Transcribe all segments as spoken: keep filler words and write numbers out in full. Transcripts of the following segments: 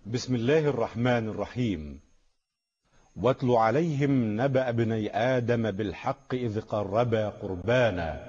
بسم الله الرحمن الرحيم. واتل عليهم نبأ ابني آدم بالحق إذ قربا قربانا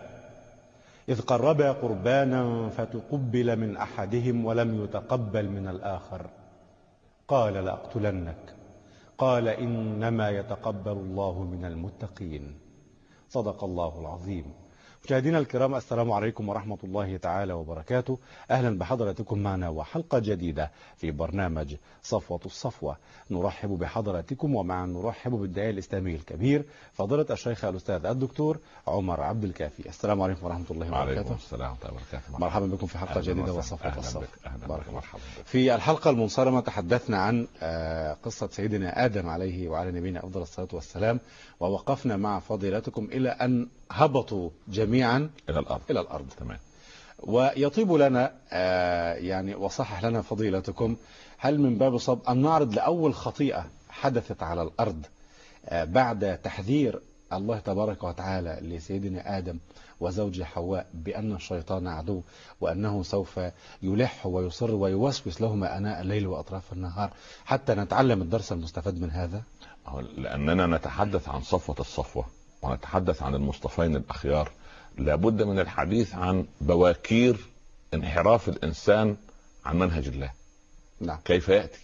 إذ قربا قربانا فتقبل من أحدهم ولم يتقبل من الآخر قال لأقتلنك قال إنما يتقبل الله من المتقين. صدق الله العظيم. مشاهدينا الكرام، السلام عليكم ورحمة الله تعالى وبركاته. أهلا بحضراتكم معنا وحلقة جديدة في برنامج صفوة الصفوة. نرحب بحضراتكم ومعا نرحب بالداعية الإسلامي الكبير فضيلة الشيخ الأستاذ الدكتور عمر عبد الكافي. السلام عليكم ورحمة الله وبركاته. وعليكم السلام ورحمة الله وبركاته. مرحبا بكم في حلقة جديدة وصفوة الصفوة. بارك الله. في الحلقة المنصرمة تحدثنا عن قصة سيدنا آدم عليه وعلى نبينا أفضل الصلاة والسلام، ووقفنا مع فضيلتكم إلى أن هبطوا جميعا إلى الأرض. إلى الأرض. تمام. ويطيب لنا يعني وصحح لنا فضيلتكم، هل من باب صب أن نعرض لأول خطيئة حدثت على الأرض بعد تحذير الله تبارك وتعالى لسيدنا آدم وزوجه حواء بأن الشيطان عدو، وأنه سوف يلح ويصر ويوسوس لهما آناء الليل وأطراف النهار، حتى نتعلم الدرس المستفاد من هذا؟ لأننا نتحدث عن صفوة الصفوة ونتحدث عن المصطفين الأخيار، لابد من الحديث عن بواكير انحراف الإنسان عن منهج الله. نعم. كيف يأتي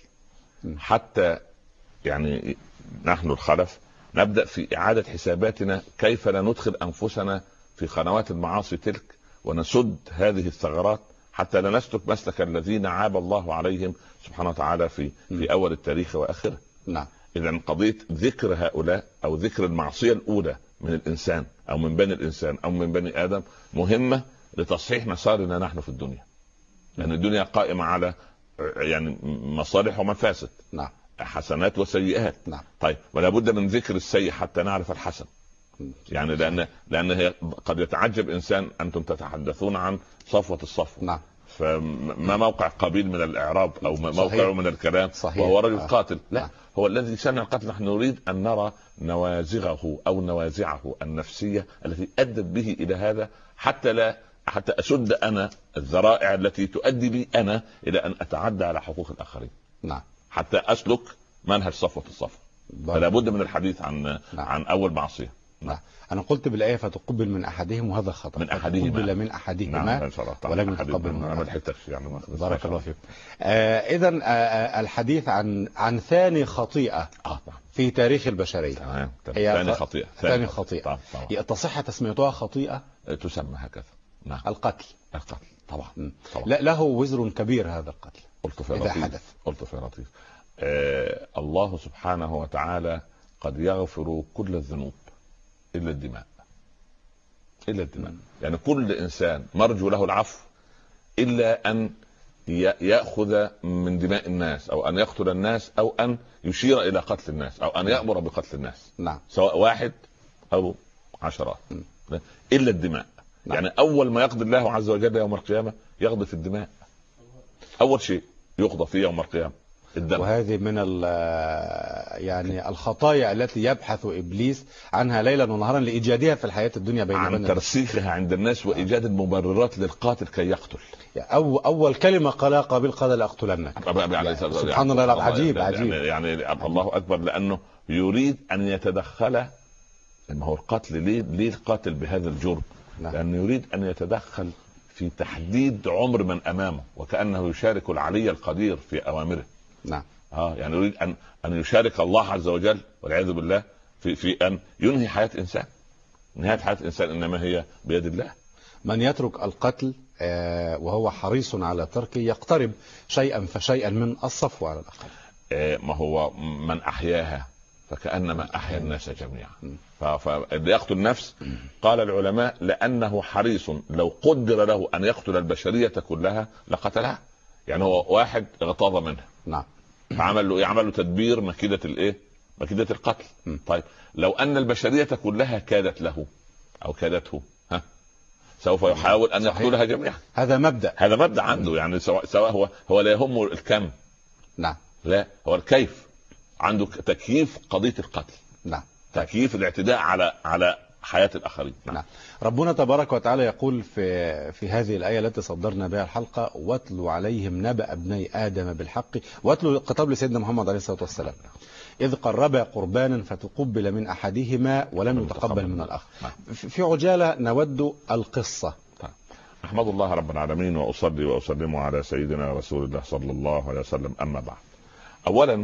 حتى يعني نحن الخلف نبدأ في إعادة حساباتنا، كيف لا ندخل أنفسنا في قنوات المعاصي تلك ونسد هذه الثغرات حتى لا نسلك مسلك الذين عاب الله عليهم سبحانه وتعالى في في أول التاريخ وآخره. نعم. إذا قضية ذكر هؤلاء أو ذكر المعصية الأولى من الإنسان أو من بني الإنسان أو من بني آدم مهمة لتصحيح مسارنا نحن في الدنيا، لأن الدنيا قائمة على يعني مصالح ومفاسد. نعم. حسنات وسيئات. نعم. طيب، ولا بد من ذكر السيء حتى نعرف الحسن. يعني لأن لأن هي قد يتعجب إنسان أنتم تتحدثون عن صفوة الصفوة. نعم. فما موقع قبيل من الإعراب أو موقعه من الكلام؟ صحيح. وهو رجل قاتل. لا، نعم. هو الذي سمع القتل. نحن نريد أن نرى نوازغه أو نوازعه النفسية التي أدت به إلى هذا، حتى لا حتى أسد أنا الذرائع التي تؤدي لي أنا إلى أن أتعدى على حقوق الآخرين. نعم. حتى أسلك منهج صفوة الصفوة. فلا بد من الحديث عن نعم. عن أول معصية. نعم. أنا قلت بالآية فتقبل من أحدهم، وهذا خطأ. من أحدهما. تقبل من أحدهما. نعم. ولم يتقبل من أنا الحتكش يعني. بارك الله فيك. آه إذن آه الحديث عن عن ثاني خطيئة آه. في تاريخ البشرية. تمام. هي ثاني خطيئة. ثاني خطيئة. هي تصح تسميتها خطيئة؟ تسمى هكذا. نعم. القتل. القتل طبعا. طبعا. لا، له وزر كبير هذا القتل. قلت في إذا لطيف. حدث. قلت في لطيف. آه الله سبحانه وتعالى قد يغفر كل الذنوب إلا الدماء. إلا الدماء. يعني كل إنسان مرجو له العفو إلا أن يأخذ من دماء الناس أو أن يقتل الناس أو أن يشير إلى قتل الناس أو أن يأمر بقتل الناس. نعم. سواء واحد أو عشرات. م. إلا الدماء. نعم. يعني أول ما يقضي الله عز وجل يوم القيامة يقضي في الدماء. أول شيء يقضى فيه يوم القيامة الدم. وهذه من يعني الخطايا التي يبحث إبليس عنها ليلا ونهارا لإيجادها في الحياة الدنيا بين عن ترسيخها عند الناس وإيجاد المبررات للقاتل كي يقتل. أو أول كلمة قال قابل قال لأقتلنك. يعني سبحان الله. يعني عجيب عجيب. يعني, يعني الله أكبر، لأنه يريد أن يتدخل. ما هو القتل ليه ليه القاتل بهذا الجرم؟ نعم. لأنه يريد أن يتدخل في تحديد عمر من أمامه، وكأنه يشارك العلي القدير في أوامره. نعم. اه يعني يريد ان ان يشارك الله عز وجل والعياذ بالله في في ان ينهي حياه انسان. نهايه حياه انسان انما هي بيد الله. من يترك القتل آه وهو حريص على تركه يقترب شيئا فشيئا من الصفوة على الاقل. آه ما هو من احياها فكانما احيا الناس جميعا. فاللي يقتل نفس قال العلماء لانه حريص، لو قدر له ان يقتل البشريه كلها لقتلها. يعني هو واحد اغتاظ منها. نعم. فعمل له يعمل له تدبير مكيدة الايه؟ مكيدة القتل. م. طيب لو ان البشرية كلها كادت له او كادته، ها سوف يحاول ان صحيح. يقتلها جميعا. هذا مبدأ هذا مبدأ عنده. يعني سواء سواء هو هو لا يهمه الكم. نعم. لا، هو الكيف. عنده تكييف قضية القتل. نعم. تكييف الاعتداء على على حياه الاخرين. نعم. نعم. ربنا تبارك وتعالى يقول في في هذه الايه التي صدرنا بها الحلقه: واتل عليهم نبأ ابني ادم بالحق. واتل خطاب لسيدنا محمد عليه الصلاه والسلام: إذ قربا قربانا فتقبل من أحدهما ولم يتقبل من الآخر. في عجالة نود القصة. أحمد الله رب العالمين وأصلي وأسلم على سيدنا رسول الله صلى الله عليه وسلم. أما بعد، أولا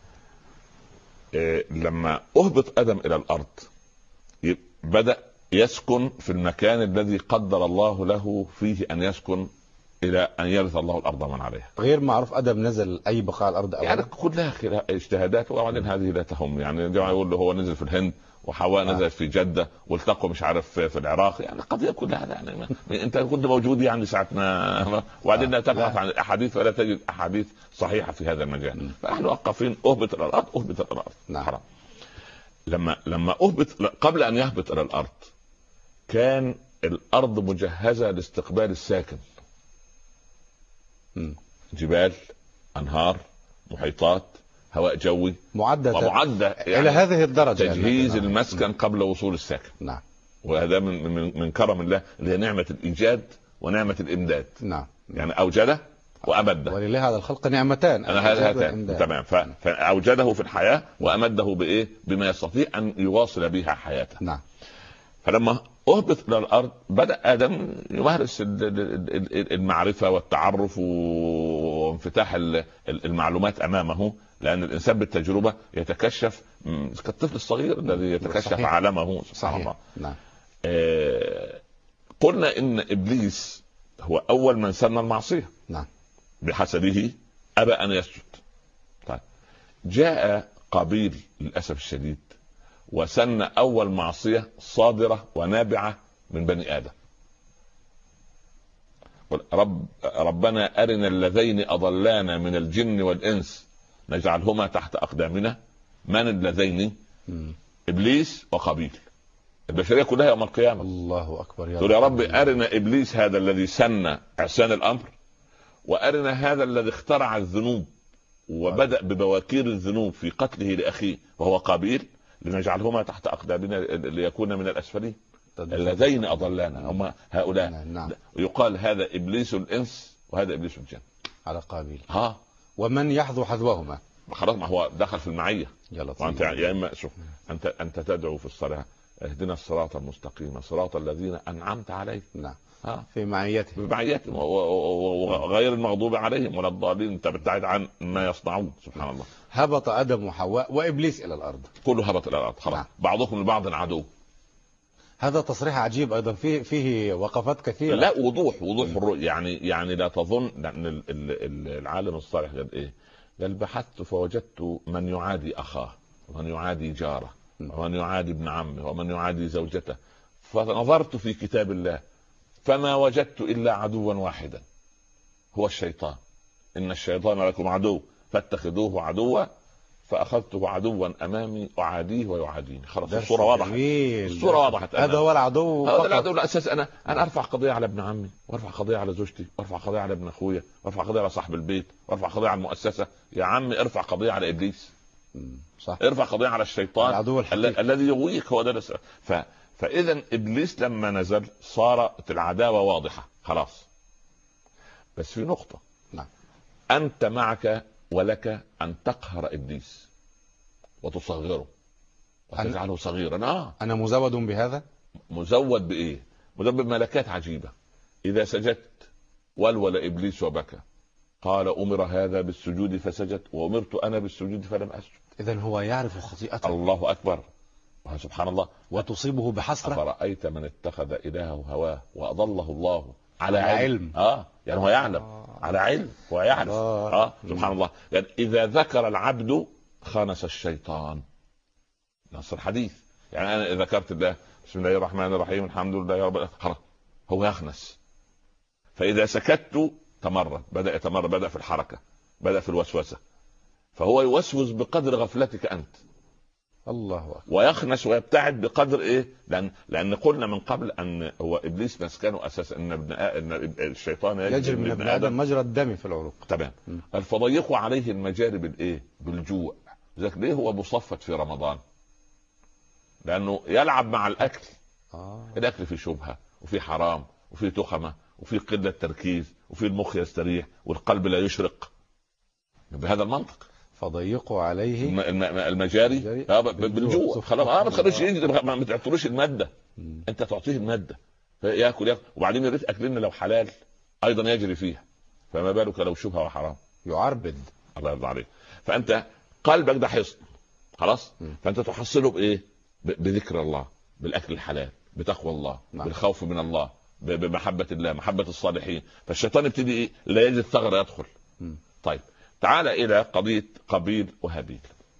إيه لما أهبط آدم إلى الأرض بدأ يسكن في المكان الذي قدر الله له فيه أن يسكن الى ان يرث الله الارض من عليها. غير معروف ادم نزل اي بقاع الارض أولا. يعني كلها اجتهادات، وبعدين هذه لا تهم. يعني الجماعه يقول له هو نزل في الهند، وحواء آه. نزلت في جده، والتقوا مش عارف في العراق. يعني القضيه كلها يعني انت كنت موجود يعني ساعه ما، وبعدين آه. تبحث عن الاحاديث فلا تجد احاديث صحيحه في هذا المجال. فنحن واقفين اهبط الى الارض، اهبط الى الارض. نعم. حرام. لما لما اهبط قبل ان يهبط الى الارض كان الارض مجهزه لاستقبال الساكن. جبال، انهار، محيطات، هواء جوي، معدة ومعدة يعني الى هذه الدرجه، تجهيز يعني. المسكن قبل وصول الساكن. نعم. وهذا من من من كرم الله اللي هي نعمه الايجاد ونعمه الامداد. نعم. يعني اوجده وامده. ولله هذا الخلق نعمتان. انا هذا تمام. فاوجده في الحياه وامده بايه؟ بما يستطيع ان يواصل بها حياته. نعم. فلما اهبط الى الارض بدا ادم يمارس المعرفه والتعرف وانفتاح المعلومات امامه، لان الانسان بالتجربه يتكشف كالطفل الصغير الذي يتكشف صحيح. عالمه. سبحان الله. نعم. آه قلنا ان ابليس هو اول من سن المعصيه. نعم. بحسبه ابى ان يسجد. طيب جاء قابيل للاسف الشديد وسن اول معصيه صادره ونابعه من بني ادم. رب ربنا ارنا اللذين اضلانا من الجن والانس نجعلهما تحت اقدامنا. من اللذين؟ ابليس وقابيل. البشريه كلها يوم القيامه. الله اكبر. يا, يا رب ارنا ابليس هذا الذي سن عصيان الامر، وارنا هذا الذي اخترع الذنوب وبدا ببواكير الذنوب في قتله لاخيه وهو قابيل، لنجعلهما تحت اقدامنا ليكون من الاسفلين. اللذين اضلانا هم هؤلاء. نعم. يقال هذا ابليس الانس وهذا ابليس الجن على قابيل. ها ومن يحذو حذوهما خلاص، ما هو دخل في المعيه. يلا وانت يا اما شوف انت انت تدعو في الصلاه اهدنا الصراط المستقيم صراط الذين انعمت عليهم. نعم. ها في معيته في معيتهم وغير المغضوب عليهم ولا الضالين. انت بتبتعد عن ما يصنعون. سبحان الله. هبط ادم وحواء وابليس الى الارض. كله هبط الى الارض خلاص. نعم. بعضكم لبعض عدو. هذا تصريح عجيب ايضا، فيه فيه وقفات كثيره. لا وضوح وضوح الرؤيه. يعني يعني لا تظن ان العالم الصالح قال ايه؟ قال بحثت فوجدت من يعادي اخاه ومن يعادي جاره ومن يعادي ابن عمه ومن يعادي زوجته، فنظرت في كتاب الله فما وجدت الا عدوا واحدا هو الشيطان. ان الشيطان لكم عدو فاتخذوه عدوا فاخذته عدوا امامي اعاديه ويعاديني. خلاص الصوره وضحت. الصوره وضحت. هذا هو العدو. هذا العدو الاساس. انا انا ارفع قضيه على ابن عمي، وارفع قضيه على زوجتي، وارفع قضيه على ابن اخويا، وارفع قضيه على صاحب البيت، وارفع قضيه على المؤسسه. يا عمي ارفع قضيه على ابليس. صح. ارفع قضيه على الشيطان العدو الحقيقي الذي يغويك. هو ده. ف... فاذا ابليس لما نزل صارت العداوه واضحه خلاص. بس في نقطه. نعم. انت معك ولك ان تقهر ابليس وتصغره وتجعله صغيرا. اه انا مزود بهذا. مزود بايه؟ مزود بملكات عجيبه. اذا سجدت ولول ابليس وبكى قال امر هذا بالسجود فسجد وامرت انا بالسجود فلم اسجد. اذا هو يعرف خطيئته. الله اكبر. سبحان الله. وتصيبه بحسرة. أفرأيت من اتخذ إلهه هواه وأضله الله على, على علم. علم. اه يعني هو يعلم. آه. على علم هو يعرف. آه. اه سبحان الله. يعني إذا ذكر العبد خانس الشيطان. نص الحديث. يعني أنا ذكرت الله بسم الله الرحمن الرحيم الحمد لله رب العالمين هو يخنس. فإذا سكت تمرد. بدأ يتمرد. بدأ في الحركة. بدأ في الوسوسة. فهو يوسوس بقدر غفلتك أنت. الله أكبر. ويخنس ويبتعد بقدر ايه؟ لان لان قلنا من قبل ان هو ابليس مسكنه اساسا ان ابن ان الشيطان يجري من ابن ادم مجرى الدم في العروق. تمام. قال فضيقوا عليه المجاري بالايه؟ بالجوع. ذاك ليه هو مصفت في رمضان؟ لانه يلعب مع الاكل آه. الاكل فيه شبهه وفي حرام وفي تخمه وفي قله تركيز وفي المخ يستريح والقلب لا يشرق بهذا المنطق. فضيقوا عليه الم... الم... المجاري آه بالجوع خلاص. اه ما تخلوش يجري، ما تعطلوش الماده. م. انت تعطيه الماده فياكل ياكل، وبعدين يريد اكلنا لو حلال ايضا يجري فيها، فما بالك لو شبهه وحرام يعربد. الله يرضى عليك. فانت قلبك ده حصن خلاص. م. فانت تحصله بايه؟ ب... بذكر الله، بالاكل الحلال، بتقوى الله، نعم. بالخوف من الله، ب... بمحبه الله، محبه الصالحين. فالشيطان يبتدي ايه؟ لا يجد ثغره يدخل. م. طيب تعال الى قضيه قابيل وهابيل.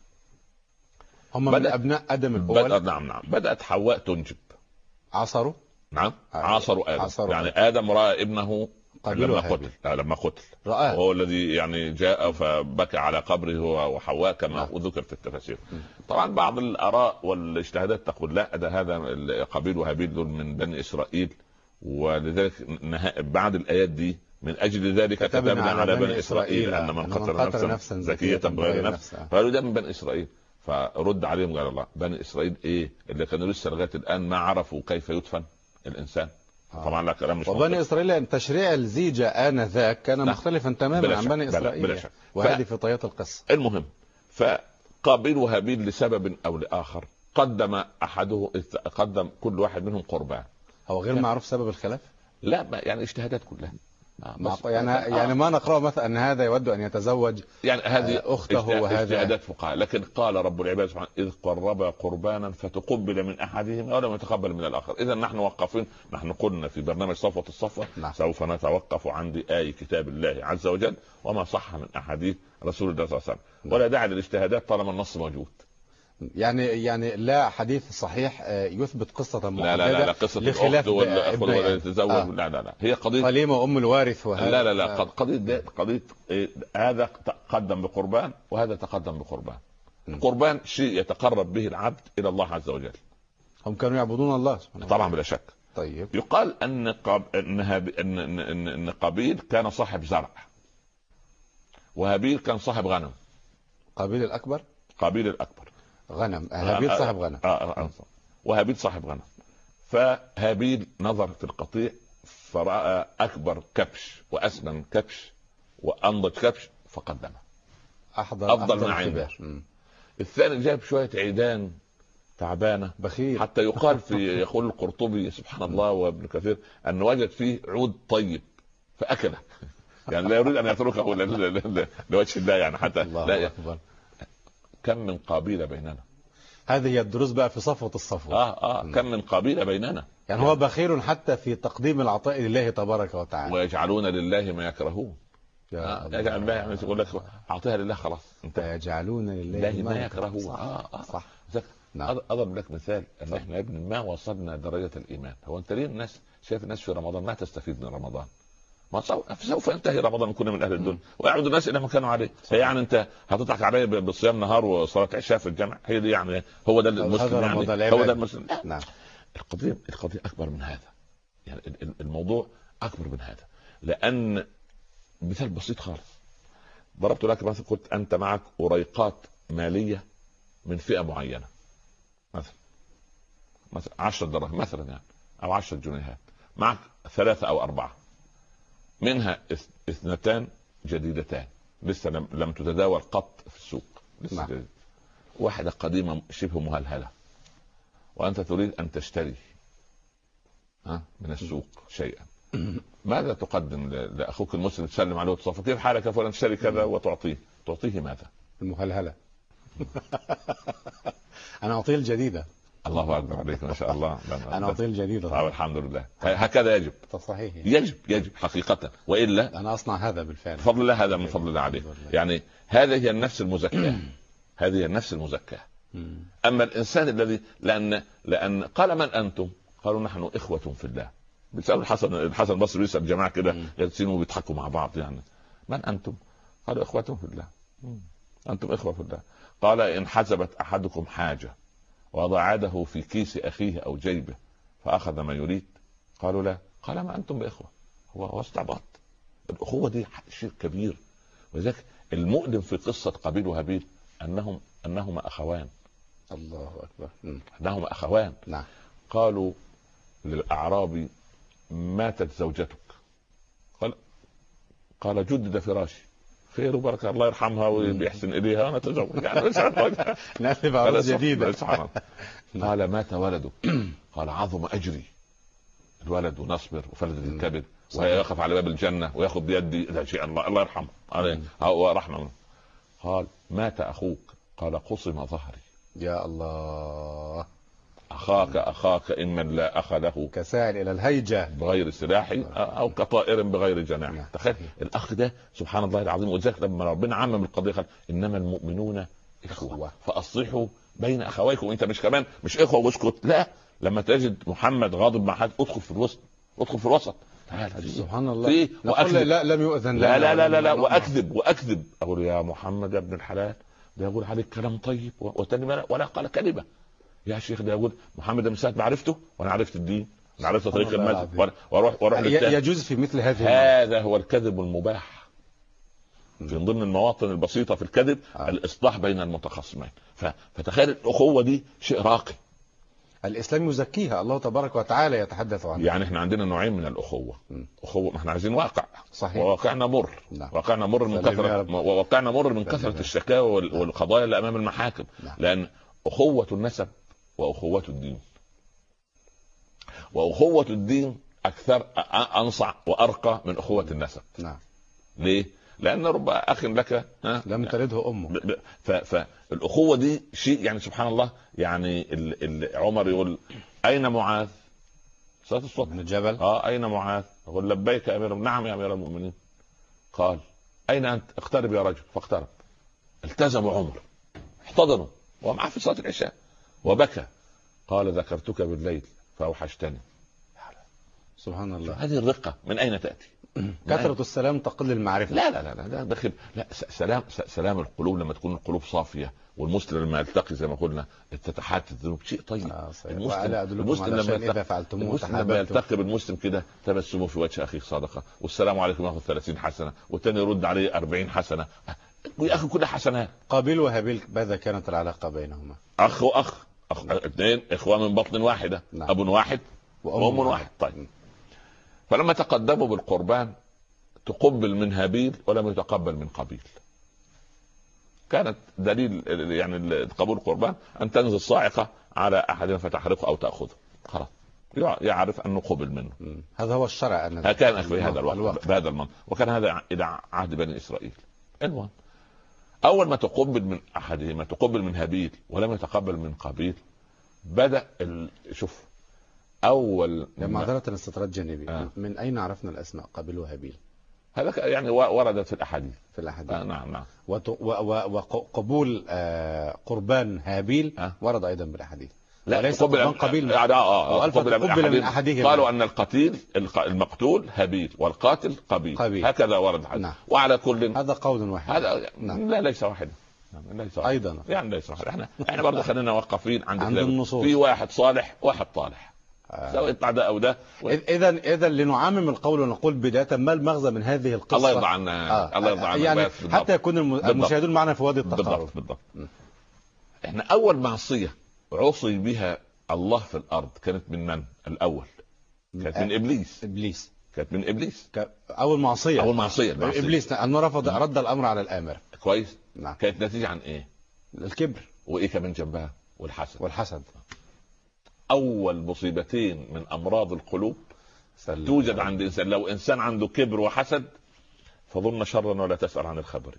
هم من ابناء ادم الاول. بدأ نعم نعم بدات حواء تنجب. عصروا نعم عاصروا ادم. عصروا يعني آدم. ادم راى ابنه لما قتل آه لما قتل رآه. وهو الذي يعني جاء فبكى على قبره هو وحواء كما نعم. ذكر في التفاسير. م. طبعا بعض الاراء والاجتهادات تقول لا، ده هذا قابيل وهابيل دول من بني اسرائيل، ولذلك بعد الايات دي من اجل ذلك كتبنا على, على بني اسرائيل ان من قتل نفسا, نفسا زكيه بغير نفس قالوا ده من بني اسرائيل. فرد عليهم قال الله بني اسرائيل ايه اللي كانوا لسه لغايه الان ما عرفوا كيف يدفن الانسان. آه. طبعا لا كلام مش وبني اسرائيل تشريع الزيجه انذاك كان لا. مختلفا تماما عن بني اسرائيل بلا بلا وهذه ف... في طيات القصه. المهم فقابيل وهابيل لسبب او لاخر قدم احده قدم كل واحد منهم قربان. هو غير يعني... معروف سبب الخلاف؟ لا يعني اجتهادات كلها. آه يعني آه. يعني ما نقرأ مثلا ان هذا يود ان يتزوج يعني هذه اخته وهذا اجتهادات فقهاء، لكن قال رب العباد سبحانه اذ قربا قربانا فتقبل من احدهما ولم يتقبل من الاخر. اذا نحن وقفين، نحن قلنا في برنامج صفوة الصفوة نعم. سوف نتوقف عند آي كتاب الله عز وجل وما صح من احاديث رسول الله صلى الله عليه وسلم نعم. ولا داعي للاجتهادات طالما النص موجود. يعني يعني لا حديث صحيح يثبت قصة محددة. لا لا لا, لا قصة الأخت والأخ واللي يتزوج آه. لا لا لا هي قضية قليمة وأم الوارث وهذا لا لا لا قضية قضية إيه؟ هذا تقدم بقربان وهذا تقدم بقربان. القربان شيء يتقرب به العبد إلى الله عز وجل. هم كانوا يعبدون الله سبحانه طبعا بلا شك. طيب يقال أن قاب... أن, هب... أن... أن... أن... أن قابيل كان صاحب زرع وهابيل كان صاحب غنم. قابيل الأكبر قابيل الأكبر غنم، هابيل صاحب غنم. آه آه آه. وهابيل صاحب غنم. فهابيل نظر في القطيع فرأى أكبر كبش وأسمن كبش وأنضج كبش فقدمه أحضر أفضل ما عنده. الثاني جاب شوية عيدان تعبانة بخيل حتى يقال في يقول القرطبي سبحان الله وابن كثير أن وجد فيه عود طيب فأكله يعني لا يريد أن يتركه لوجه الله يعني حتى الله لا أكبر. كم من قبيلة بيننا. هذه هي الدروس بقى في صفوة الصفوة. آه آه كم من قبيلة بيننا يعني, يعني هو بخير حتى في تقديم العطاء لله تبارك وتعالى. ويجعلون لله ما يكرهون. يا آه يجعل الله يعني يقول لك أعطيها لله خلاص انت يجعلون لله ما يكرهون. صح. آه آه صح. نعم. أضرب لك مثال ان احنا يا ابني ما وصلنا درجة الإيمان. هو انت ليه الناس شايف الناس في رمضان ما تستفيد من رمضان؟ ما سوف ينتهي رمضان نكون من اهل الدنيا ويعود الناس الى ما كانوا عليه. يعني انت هتضحك علي بالصيام نهار وصلاه عشاء في الجامع؟ هي دي يعني هو ده المسلم يعني هو ده المسلم؟ لا. نعم. القضيه القضيه اكبر من هذا. يعني الموضوع اكبر من هذا. لان مثال بسيط خالص ضربت لك مثلا قلت انت معك وريقات ماليه من فئه معينه مثلا مثلا عشرة دراهم مثلا يعني او عشرة جنيهات، معك ثلاثه او اربعه منها اثنتان جديدتان لسه لم تتداول قط في السوق لسه نعم. جديد. واحدة قديمة شبه مهلهلة وأنت تريد أن تشتري ها من السوق شيئا، ماذا تقدم لأخوك المسلم؟ تسلم عليه وتصفى كيف حالك يا فلان تشتري كذا وتعطيه تعطيه ماذا؟ المهلهلة. أنا أعطيه الجديدة. الله اكبر عليك ما شاء الله. انا اعطيه الجديد طبعا الحمد لله هكذا يجب. صحيح يجب يجب حقيقه والا انا اصنع هذا بالفعل بفضل الله. هذا من فضل الله عليه. يعني هذه هي النفس المزكاه. هذه هي النفس المزكاه. اما الانسان الذي لان لان قال من انتم؟ قالوا نحن اخوه في الله. بيسالوا الحسن الحسن البصري بيسال جماعه كده جالسين وبيضحكوا مع بعض يعني من انتم؟ قالوا اخوه في الله. انتم اخوه في الله. قال ان حسبت احدكم حاجه وضع يده في كيس أخيه أو جيبه فأخذ ما يريد قالوا لا. قال ما أنتم بإخوة. هو هو استعباط. الأخوة دي شيء كبير. ولذلك المؤلم في قصة قابيل وهابيل أنهم أنهما أخوان. الله أكبر. أنهما أخوان. نعم. قالوا للاعرابي ماتت زوجتك؟ قال قال جدد فراشي. خير وبركه، الله يرحمها ويحسن اليها وانا اتزوج يعني نأتي عروس جديدة. قال مات ولدك؟ قال عظم اجري الولد ونصبر وفلذة الكبد ويقف على باب الجنه وياخذ بيدي، لا شيء، الله الله يرحمه ورحمه. قال مات اخوك؟ قال قصم ظهري. يا الله. اخاك اخاك اما لا اخ له كسائر الى الهيجه بغير سلاح او كطائر بغير جناح. تخيل الاخ ده سبحان الله العظيم. وذلك لما ربنا عمم القضيه قال انما المؤمنون اخوه فاصلحوا بين اخويكم. انت مش كمان مش اخوه واسكت، لا، لما تجد محمد غاضب مع حد ادخل في الوسط، ادخل في الوسط. سبحان الله. لا لم يؤذن لا لا لا لا, لا واكذب واكذب اقول يا محمد يا ابن الحلال، ده يقول عليك كلام طيب وتاني ولا قال كلمه. يا شيخ ده يقول محمد من ساعه ما عرفته وانا عرفت الدين، انا عرفت طريق المسجد واروح واروح يجوز في مثل هذه هذا هو الكذب المباح. في ضمن المواطن البسيطه في الكذب آه. الاصلاح بين المتخاصمين. فتخيل الاخوه دي شيء راقي، الاسلام يزكيها، الله تبارك وتعالى يتحدث عنها. يعني احنا عندنا نوعين من الاخوه. م. اخوه ما احنا عايزين واقع صحيح، وواقعنا مر. لا. واقعنا مر من كثره وواقعنا مر من كثره الشكاوى والقضايا اللي امام المحاكم. لا. لان اخوه النسب واخوه الدين، واخوه الدين اكثر انصع وارقى من اخوه النسب. نعم. ليه؟ لان رب اخ لك لم تلده امه. فالاخوه دي شيء يعني سبحان الله. يعني ال ال عمر يقول اين معاذ؟ صلاه الصبح من الجبل. اه اين معاذ؟ يقول لبيك يا امير. نعم يا امير المؤمنين. قال اين انت؟ اقترب يا رجل. فاقترب. التزم عمر، احتضنه ومعه في صلاه العشاء وبكى. قال ذكرتك بالليل فاوحشتني. سبحان الله. هذه الرقه من اين تاتي؟ كثرة السلام تقل المعرفة. لا لا لا لا داخل. لا سلام سلام القلوب لما تكون القلوب صافية، والمسلم لما يلتقي زي ما قلنا تتحات الذنوب شيء طيب. آه المسلم, المسلم لما يلتقي إذا فعلتموه لما يلتقي بالمسلم كده تبسمه في وجه أخيه صدقة، والسلام عليكم ياخذ ثلاثين حسنة والثاني يرد عليه أربعين حسنة. يا أخي كلها حسنات. قابيل وهابيل ماذا كانت العلاقة بينهما؟ أخ وأخ، أخ اثنين إخوة من بطن واحدة. نعم. أب واحد وأم واحد. طيب فلما تقدموا بالقربان تقبل من هابيل ولم يتقبل من قابيل. كانت دليل يعني قبول القربان ان تنزل صاعقه على احدهم فتحرقه او تاخذه، خلاص يعرف انه قبل منه. هذا هو الشرع. أن كان في هذا الوقت, الوقت بهذا المنطق، وكان هذا الى عهد بني اسرائيل. المهم اول ما تقبل من احدهما تقبل من هابيل ولم يتقبل من قابيل بدا شوف اول معذره الاستطراد جانبي. آه. من اين عرفنا الاسماء قابيل وهابيل؟ هذا يعني وردت في الاحاديث. في الاحاديث. آه نعم نعم. وقبول آه قربان هابيل آه. ورد ايضا بالاحاديث. لا وليس قربان قابيل. اه اه قبل من احدهما. قالوا ان القتيل المقتول هابيل والقاتل قابيل. قابيل. هكذا ورد الحديث. نعم. وعلى كل هذا قول واحد. هذا نعم. لا ليس واحدا. ليس واحد. ايضا يعني ليس واحد. احنا احنا برضه خلينا واقفين عند, عند النصوص. في واحد صالح واحد طالح. سواء يطلع ده او ده. اذا اذا لنعمم القول ونقول بدايه ما المغزى من هذه القصه. الله يرضى عنا. آه. الله يرضى عنا. يعني حتى يكون المشاهدون معنا في وادي التقارب. بالضبط بالضبط. احنا اول معصيه عصي بها الله في الارض كانت من من؟ الاول كانت من ابليس. ابليس كانت من ابليس. اول معصيه. اول معصيه, معصية. ابليس انه رفض رد الامر على الامر. كويس. نعم. كانت نتيجه عن ايه؟ الكبر. وايه كمان جنبها؟ والحسد. والحسد. اول مصيبتين من امراض القلوب سلم. توجد عند انسان. لو انسان عنده كبر وحسد فظن شرا ولا تسأل عن الخبر.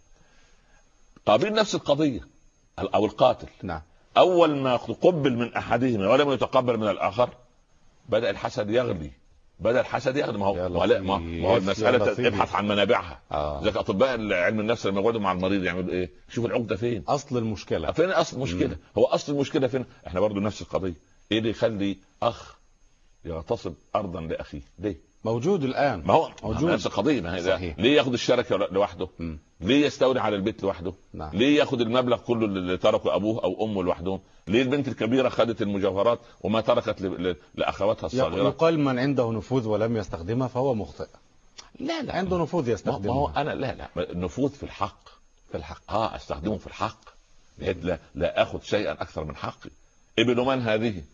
قابيل نفس القضيه او القاتل. نعم. اول ما تقبل من احدهما ولم يتقبل من الاخر بدا الحسد يغلي. بدا الحسد يغلي. ما هو ما هو المساله ابحث عن منابعها. آه. زي اطباء علم النفس لما يقعدوا مع المريض يعملوا ايه؟ شوف العقده فين، اصل المشكله فين، اصل المشكله. مم. هو اصل المشكله فين؟ احنا برضو نفس القضيه. ايه اللي يخلي اخ يغتصب ارضا لاخيه؟ ليه؟ موجود الان. ما هو موجود نفس القضيه. ما هي ليه ياخذ الشركه لوحده؟ م. ليه يستولي على البيت لوحده؟ نعم. ليه ياخذ المبلغ كله اللي تركه ابوه او امه لوحدهم؟ ليه البنت الكبيره خدت المجوهرات وما تركت لاخواتها الصغيره؟ يقال من عنده نفوذ ولم يستخدمها فهو مخطئ. لا لا عنده نفوذ يستخدمها. ما هو انا لا لا النفوذ في الحق. في الحق اه استخدمه في الحق بحيث لا لا اخذ شيئا اكثر من حقي. ابن من هذه؟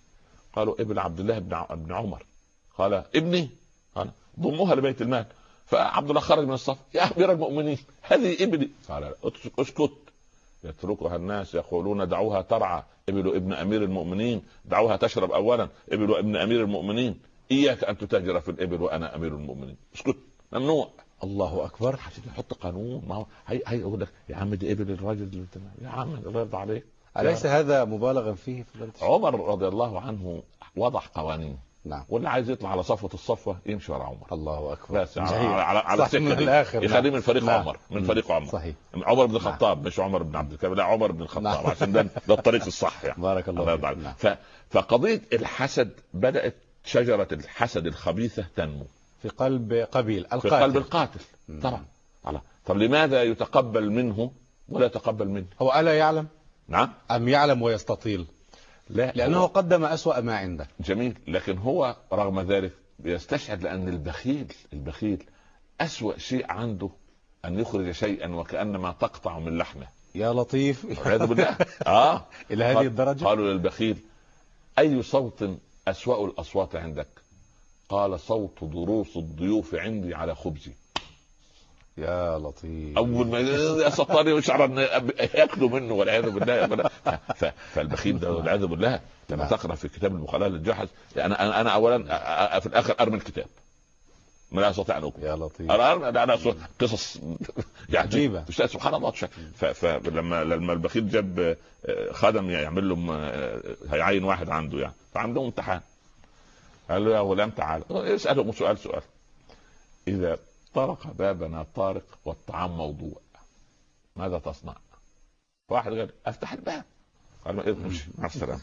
قالوا ابن عبد الله بن ع- بن عمر. قال ابني، قال ضموها لبيت المال. فعبد الله خرج من الصف، يا امير المؤمنين هذه ابني. قال اسكت، يتركها الناس يقولون دعوها ترعى، ابن ابن امير المؤمنين، دعوها تشرب اولا، ابن ابن امير المؤمنين، اياك ان تتاجر في الابل وانا امير المؤمنين، اسكت، ممنوع. الله اكبر. عشان يحط قانون، ما هو هي هي يقول لك يا عم دي ابل الراجل، يا عم الله يرضى عليك. أليس هذا مبالغا فيه في الشيخ؟ عمر رضي الله عنه وضع قوانين، نعم. واللي عايز يطلع على صفوة الصفوة يمشي ورا عمر. الله اكبر. بس على على, على صح، من السكة الآخر. يخليه من فريق نعم. عمر، من فريق عمر. صحيح. عمر بن الخطاب، مش عمر بن عبد الكريم، لا عمر بن الخطاب، نعم. عشان ده, ده الطريق الصح يعني. بارك الله فيك. نعم. ف... فقضية الحسد بدأت شجرة الحسد الخبيثة تنمو في قلب قبيل القاتل. في قلب القاتل. طبعا. طب لماذا يتقبل منه ولا يتقبل منه؟ هو ألا يعلم؟ نعم. أم يعلم ويستطيل؟ لا، لأنه هو... قدم أسوأ ما عنده. جميل، لكن هو رغم ذلك يستشعر، لأن البخيل البخيل أسوأ شيء عنده أن يخرج شيئا وكأنما تقطع من لحمه. يا لطيف. والعياذ بالله. اه إلى هذه الدرجة. قالوا للبخيل أي صوت أسوأ الأصوات عندك؟ قال صوت ضروس الضيوف عندي على خبزي. يا لطيف. اول ما يسطر يشعر ان ياكلوا منه والعياذ بالله. فالبخيل ده والعياذ بالله لما تقرا في كتاب المخالفه للجحظ، انا انا انا اولا في الاخر ارمي الكتاب، ما لا استطيع ان اكل. يا لطيف. انا انا قصص يعني عجيبه سبحان الله. فلما لما البخيل جاب خدم يعمل له، هيعين واحد عنده يعني، فعندهم امتحان، قال له يا غلام تعال اساله سؤال سؤال اذا طرق بابنا طارق والطعام موضوع ماذا تصنع؟ واحد قال افتح الباب. قال له امشي مع السلامه.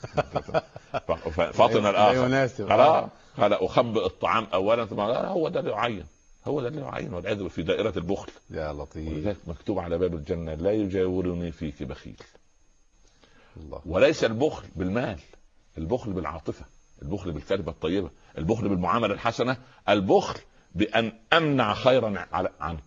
فاطن الاخر قال قال اخبئ الطعام اولا ثم هو ده اللي يعين، هو ده اللي يعين والعياذ في دائره البخل. يا لطيف. ولذلك مكتوب على باب الجنه لا يجاورني فيك بخيل. الله. وليس البخل بالمال، البخل بالعاطفه، البخل بالكلمه الطيبه، البخل بالمعامله الحسنه، البخل بأن أمنع خيرا عنك.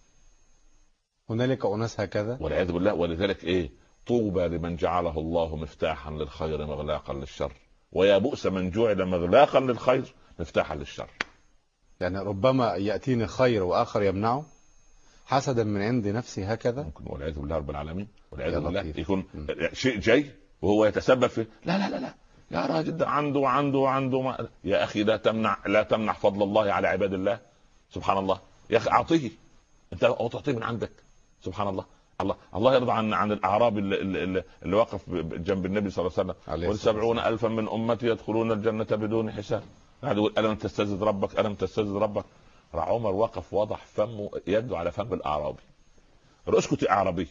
هنالك أناس هكذا والعياذ بالله. ولذلك إيه؟ طوبى لمن جعله الله مفتاحا للخير مغلاقا للشر، ويا بؤس من جعل مغلاقا للخير مفتاحا للشر. يعني ربما يأتيني خير وآخر يمنعه حسدا من عند نفسي هكذا. ممكن والعياذ بالله رب العالمين. والعياذ بالله يكون م. شيء جاي وهو يتسبب فيه. لا لا لا لا يا راجل ده عنده عنده عنده ما... يا اخي لا تمنع لا تمنع فضل الله على عباد الله. سبحان الله. يا اخي اعطيه انت او تعطيه من عندك. سبحان الله. الله الله يرضى عن عن الاعرابي اللي, اللي, اللي وقف جنب النبي صلى الله عليه وسلم والسبعون الفا من امتي يدخلون الجنه بدون حساب. قاعد يقول الم تستزد ربك الم تستزد ربك. راح عمر وقف وضع فمه يده على فم الاعرابي. اسكت يا اعرابي.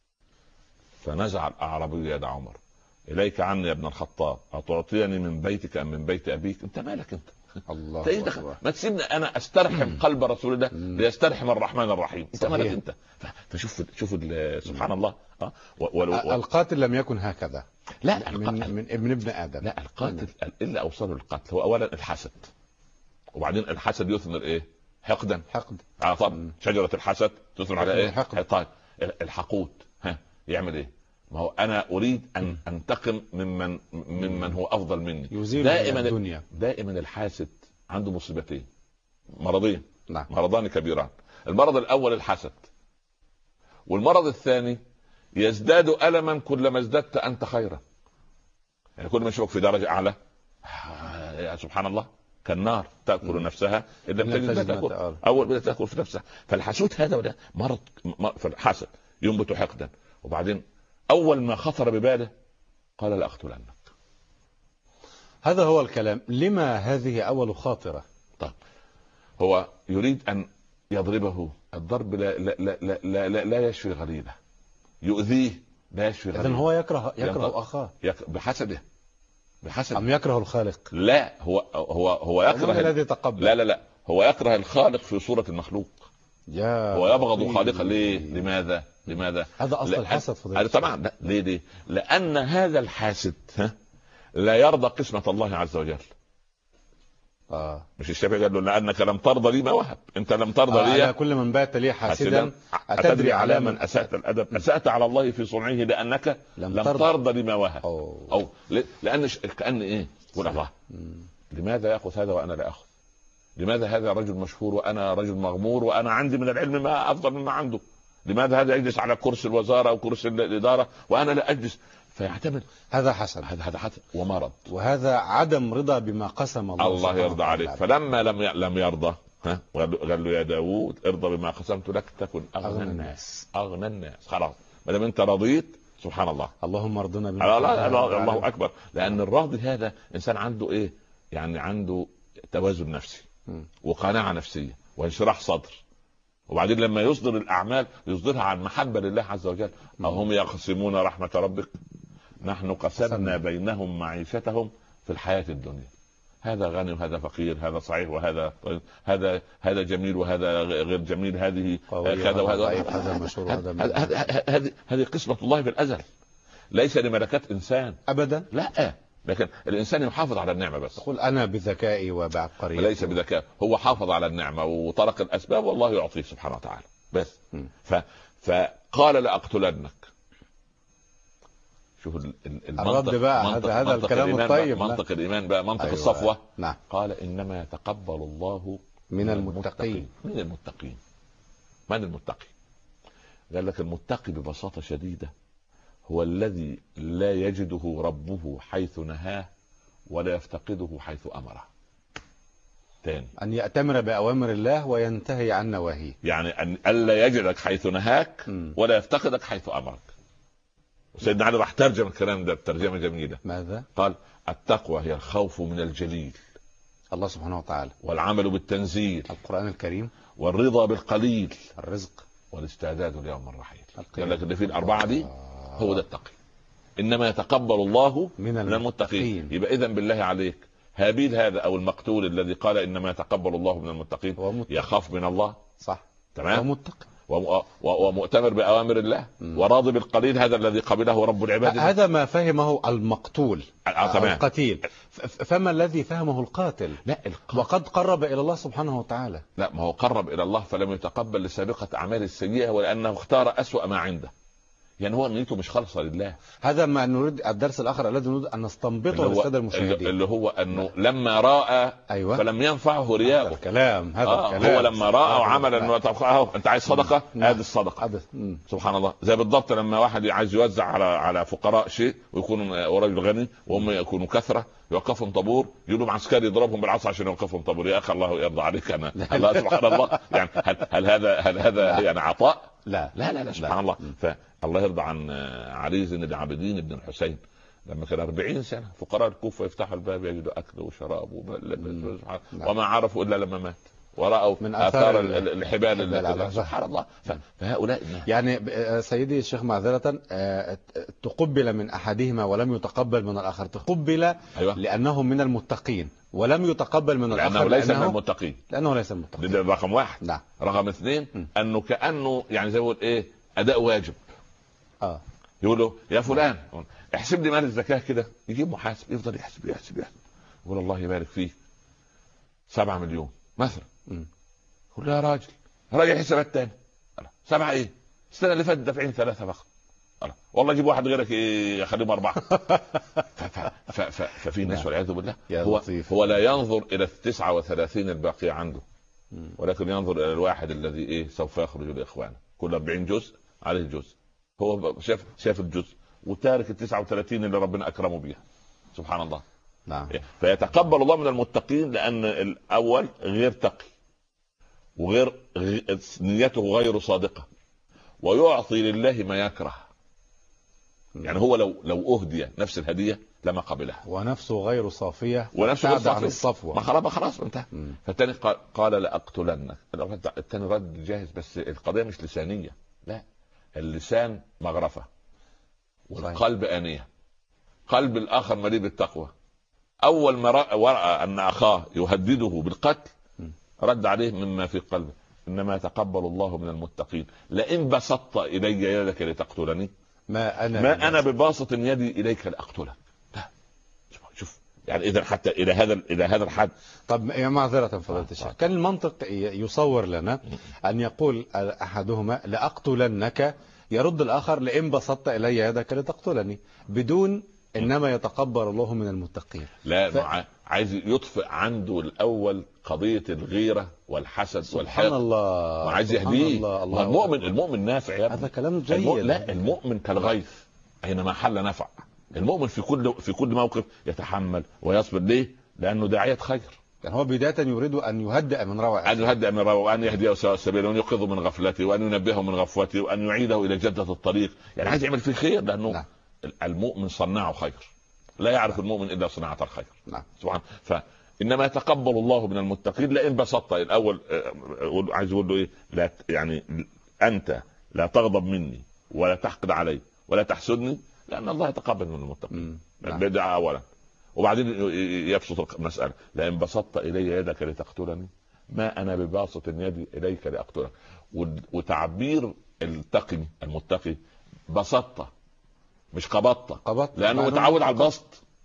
فنزع الاعرابي يد عمر. اليك عني يا ابن الخطاب اتعطيني من بيتك ام من بيت ابيك؟ انت مالك انت؟ الله. ما تسيبني انا استرحم قلب رسول الله ليسترحم الرحمن الرحيم. انت مالك انت؟ فشوف شوف سبحان الله. اه ولو القاتل لم يكن هكذا. لا من, من ابن ابن ادم. لا القاتل اللي اوصله القتل هو اولا الحسد، وبعدين الحسد يثمر ايه؟ حقدا. حقد. اه طبعا شجره الحسد تثمر على ايه؟ حقد. طيب الحقود ها يعمل ايه؟ ما هو انا اريد ان انتقم ممن ممن هو افضل مني. دائما الدنيا. دائما الحاسد عنده مصيبتين، مرضين. نعم. مرضان كبيران. المرض الاول الحسد، والمرض الثاني يزداد الما كلما ازددت انت خيرا. يعني كل ما يشوفك في درجه اعلى يا سبحان الله كالنار تاكل نفسها اذا لم تجد تاكل اول بدات تاكل في نفسها. فالحسود هذا وده مرض. فالحسد ينبت حقدا، وبعدين اول ما خطر بباله قال لاقتلنك. هذا هو الكلام. لما هذه اول خاطره؟ طيب هو يريد ان يضربه الضرب لا لا لا لا, لا, لا يشفي غليله، يؤذيه لا يشفي غليله. اذن هو يكره يكره اخاه بحسده. بحسده ام يكره الخالق؟ لا هو هو هو يكره الذي تقبل. لا لا لا هو يكره الخالق في صوره المخلوق. يا هو يبغض خالقا. ليه؟ لماذا؟ لماذا؟ هذا اصل الحسد فضيلة. طبعا لا. ليه ليه؟ لان هذا الحاسد لا يرضى قسمه الله عز وجل. اه مش الشافعي قال له لانك لم ترضى لي ما وهب، انت لم ترضى آه لي على كل من بات لي حاسدا أتدري على من أسأت الأدب؟ أسأت على الله في صنعه لأنك لم, لم ترضى, ترضى لما وهب. أو, أو لأن كأن إيه قول الله لماذا يأخذ هذا وأنا لا أخذ؟ لماذا هذا رجل مشهور وأنا رجل مغمور وأنا عندي من العلم ما أفضل مما عنده؟ لماذا هذا يجلس على كرسي الوزارة أو كرسي الإدارة وأنا لا أجلس؟ فيعتمد هذا حسن، هذا هذا حسن ومرض، وهذا عدم رضا بما قسم الله. الله يرضى عليك. فلما لم لم يرضى ها قال له يا داوود ارضى بما قسمت لك تكن اغنى, أغنى الناس. اغنى الناس خلاص ما دام انت رضيت سبحان الله. اللهم ارضنا بما الله, الله, الله اكبر. لان الراضي هذا انسان عنده ايه؟ يعني عنده توازن نفسي وقناعه نفسيه وانشراح صدر. وبعدين لما يصدر الاعمال يصدرها عن محبه لله عز وجل. اهم يقسمون رحمه ربك نحن قسمنا بينهم معيشتهم في الحياه الدنيا، هذا غني وهذا فقير، هذا صحيح وهذا هذا هذا جميل وهذا غير جميل، هذه كذا وهذا هذا مشهور هذه هذه قسمة الله بالأزل، ليس لملكات إنسان أبدا، لا، لكن الإنسان يحافظ على النعمة بس. يقول أنا بذكائي وبعبقري، ليس بذكاء، هو حافظ على النعمة وطرق الأسباب والله يعطيه سبحانه وتعالى بس. ف فقال لأقتلنك. شوف المنطق بقى، هذا هذا الكلام الطيب، منطق الإيمان بقى، منطق أيوة. الصفوة. نعم. قال إنما يتقبل الله من المتقين. من المتقين. من المتقي؟ قال لك المتقي ببساطة شديدة هو الذي لا يجده ربه حيث نهاه ولا يفتقده حيث أمره. تاني، أن يأتمر بأوامر الله وينتهي عن نواهيه، يعني أن ألا يجدك حيث نهاك م. ولا يفتقدك حيث أمرك. سيدنا علي راح ترجم الكلام ده بترجمة جميلة. ماذا؟ قال التقوى هي الخوف من الجليل الله سبحانه وتعالى، والعمل بالتنزيل القرآن الكريم، والرضا بالقليل، الرزق، والاستعداد ليوم الرحيل. قال لك اللي في الأربعة دي هو ده التقي. إنما يتقبل الله من, من المتقين. يبقى إذن بالله عليك هابيل هذا أو المقتول الذي قال إنما يتقبل الله من المتقين يخاف من الله، صح، تمام، ومتقي ومؤتمر بأوامر الله م. وراضي بالقليل، هذا الذي قبله رب العباد. هذا ما فهمه المقتول آه القتيل، فما الذي فهمه القاتل؟ لا القاتل. وقد قرب إلى الله سبحانه وتعالى. لا، ما هو قرب إلى الله فلم يتقبل لسابقة أعمال السيئة ولأنه اختار أسوأ ما عنده، يعني هو نيته مش خالصة لله. هذا ما نريد الدرس الآخر الذي نريد أن نستنبطه للسادة المشاهدين، اللي هو أنه لما رأى أيوة. فلم ينفعه رياءه. هذا الكلام هذا آه الكلام. هو لما رأى وعمل أنه أهو أنت عايز صدقة، هذه الصدقة. سبحان الله. زي بالضبط لما واحد عايز يوزع على على فقراء شيء ويكون رجل غني وهم يكونوا كثرة يوقفهم طابور، يجوا عسكري يضربهم بالعصا عشان يوقفهم طابور. يا أخي الله يرضى عليك، أنا الله سبحان الله يعني هل, هل هذا هل هذا يعني عطاء؟ لا لا لا, لا سبحان الله. فالله يرضى عن علي زين العابدين بن الحسين لما كان أربعين سنة فقراء الكوفة يفتحوا الباب يجدوا أكل وشراب وملبس وما عرفوا إلا لما مات ورأوا من آثار الحبال. سبحان الله. فهؤلاء يعني سيدي الشيخ معذرة تقبل من أحدهما ولم يتقبل من الآخر. تقبل أيوة. لأنه من المتقين ولم يتقبل من الآخر لأنه ليس من المتقين. لأنه ليس من المتقين. ده رقم واحد. نعم. رقم اثنين م. أنه كأنه يعني زي ما يقول إيه أداء واجب. آه. يقولوا يا فلان احسب لي مال الزكاة كده، يجيب محاسب يفضل يحسب يحسب يحسب يقول الله يبارك فيه سبعة مليون مثلا. يقول له يا راجل راجع حسابات تاني. سبعة ايه؟ السنة اللي فاتت دافعين ثلاثة فقط. والله جيب واحد غيرك يخليهم أربعة. ففي ناس والعياذ بالله هو, هو لا ينظر إلى التسعة وثلاثين الباقية عنده، ولكن ينظر إلى الواحد الذي إيه سوف يخرج لإخوانه. كل أربعين جزء عليه جزء، هو شاف شاف الجزء وتارك التسعة وثلاثين اللي ربنا أكرمه بها. سبحان الله. نعم. فيتقبل الله من المتقين لأن الأول غير تقي وغير نيته غير صادقة ويعطي لله ما يكره. يعني هو لو لو أهدي نفس الهدية لما قبلها، ونفسه غير صافية ونفسه غير صافية الصفوة. ما خلاص خلاص انتهى. فالتاني قال, قال لأقتلنك. التاني رد جاهز، بس القضية مش لسانية، لا، اللسان مغرفة والقلب آنية. قلب الآخر مليء بالتقوى. أول ما رأى أن أخاه يهدده بالقتل رد عليه مما في قلبه إنما يتقبل الله من المتقين. لئن بسطت إلي يدك لتقتلني ما أنا ما أنا بباسط يدي إليك لأقتلك. شوف يعني اذا حتى الى هذا الى هذا الحد. طب يا معذرة فضيلة الشيخ، كان المنطق يصور لنا أن يقول أحدهما لأقتلنك، يرد الآخر لئن بسطت إلي يدك لتقتلني، بدون إنما يتقبل الله من المتقين. لا ف... عايز يطفئ عنده الأول قضية الغيرة والحسد سبحان والحقد. الله، وعايز يهديه. الله الله المؤمن الله. المؤمن نافع يا ابني. هذا كلام جيد. الم... لا المؤمن كالغيث أينما حل نفع. المؤمن في كل في كل موقف يتحمل ويصبر. ليه؟ لأنه داعية خير. يعني هو بداية يريد أن يهدئ من روعه، أن يهدئ من روعه، وأن يهديه سواء السبيل، وأن يوقظه من غفلته، وأن ينبهه من غفوته، وأن يعيده إلى جدة الطريق. يعني عايز يعمل فيه خير، لأنه نعم. المؤمن صناعه خير، لا يعرف نعم. المؤمن إلا صناعة الخير. نعم. سبحان. فإنما يتقبل الله من المتقين لئن بسطت. الأول عايز يقول له إيه؟ لا يعني أنت لا تغضب مني ولا تحقد علي ولا تحسدني، لأن الله يتقبل من المتقين. نعم. بدعة أولا، وبعدين يبسط المسألة لئن بسطت إلي يدك لتقتلني ما أنا بباسط يدي إليك لأقتلك. وتعبير التقي المتقي بسطت مش قبضت، قبضت لأنه متعود على البسط.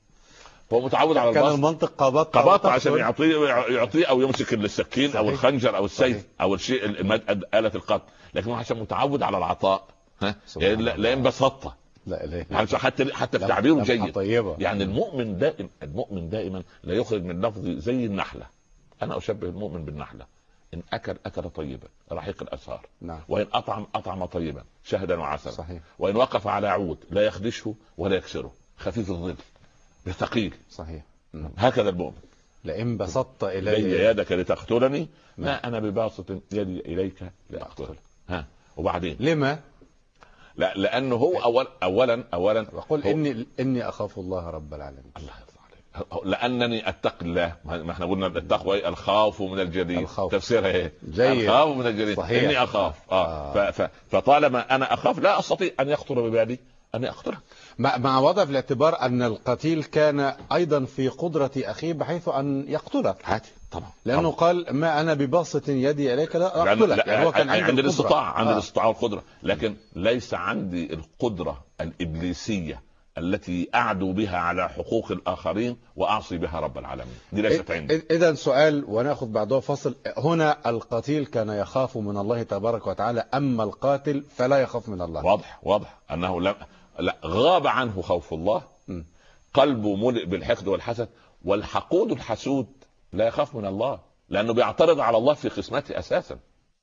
هو متعود على البسط. كان المنطق قبضت قبضت عشان يعطيه يعطيه أو يمسك السكين صحيح. أو الخنجر أو السيف صحيح. أو الشيء آلة القتل، لكن هو عشان متعود على العطاء. ها يعني لئن بسطت. لا إله. يعني حتى حتى في تعبيره جيد طيبة. يعني المؤمن دائما المؤمن دائما لا يخرج من لفظ زي النحلة. أنا أشبه المؤمن بالنحلة، إن أكل أكل طيبا رحيق الأسهار. نعم. وإن أطعم أطعم طيبا شهدا وعسلا. صحيح. وإن وقف على عود لا يخدشه ولا يكسره، خفيف الظل ثقيل. صحيح. نعم. هكذا المؤمن. لئن بسطت إلي يدك لتقتلني نعم. ما أنا بباسط يدي إليك لأقتلك. ها وبعدين لما؟ لا لانه هو اول اولا اولا وقل اني اني اخاف الله رب العالمين. الله يرضى عليك. لانني اتقي الله. ما احنا قلنا التقوى الخوف من الجليل. تفسيرها ايه؟ الخوف من الجليل. اني اخاف اه, آه. فطالما انا اخاف لا استطيع ان يخطر ببالي ان اقتلك، مع, مع وضع في الاعتبار ان القتيل كان ايضا في قدرة اخيه بحيث ان يقتله عادي طبعا، لانه طبعا. قال ما انا بباسط يدي اليك لا اقتلك. يعني هو كان عندي, عندي الاستطاعه عندي آه. الاستطاعه والقدره، لكن ليس عندي القدره الابليسيه التي اعدو بها على حقوق الاخرين واعصي بها رب العالمين. دي ليست عندي. اذا سؤال وناخذ بعده فصل. هنا القتيل كان يخاف من الله تبارك وتعالى، اما القاتل فلا يخاف من الله. واضح واضح انه لا, لا غاب عنه خوف الله. م. قلبه ملئ بالحقد والحسد، والحقود الحسود لا يخاف من الله لانه بيعترض على الله في قسمته اساسا.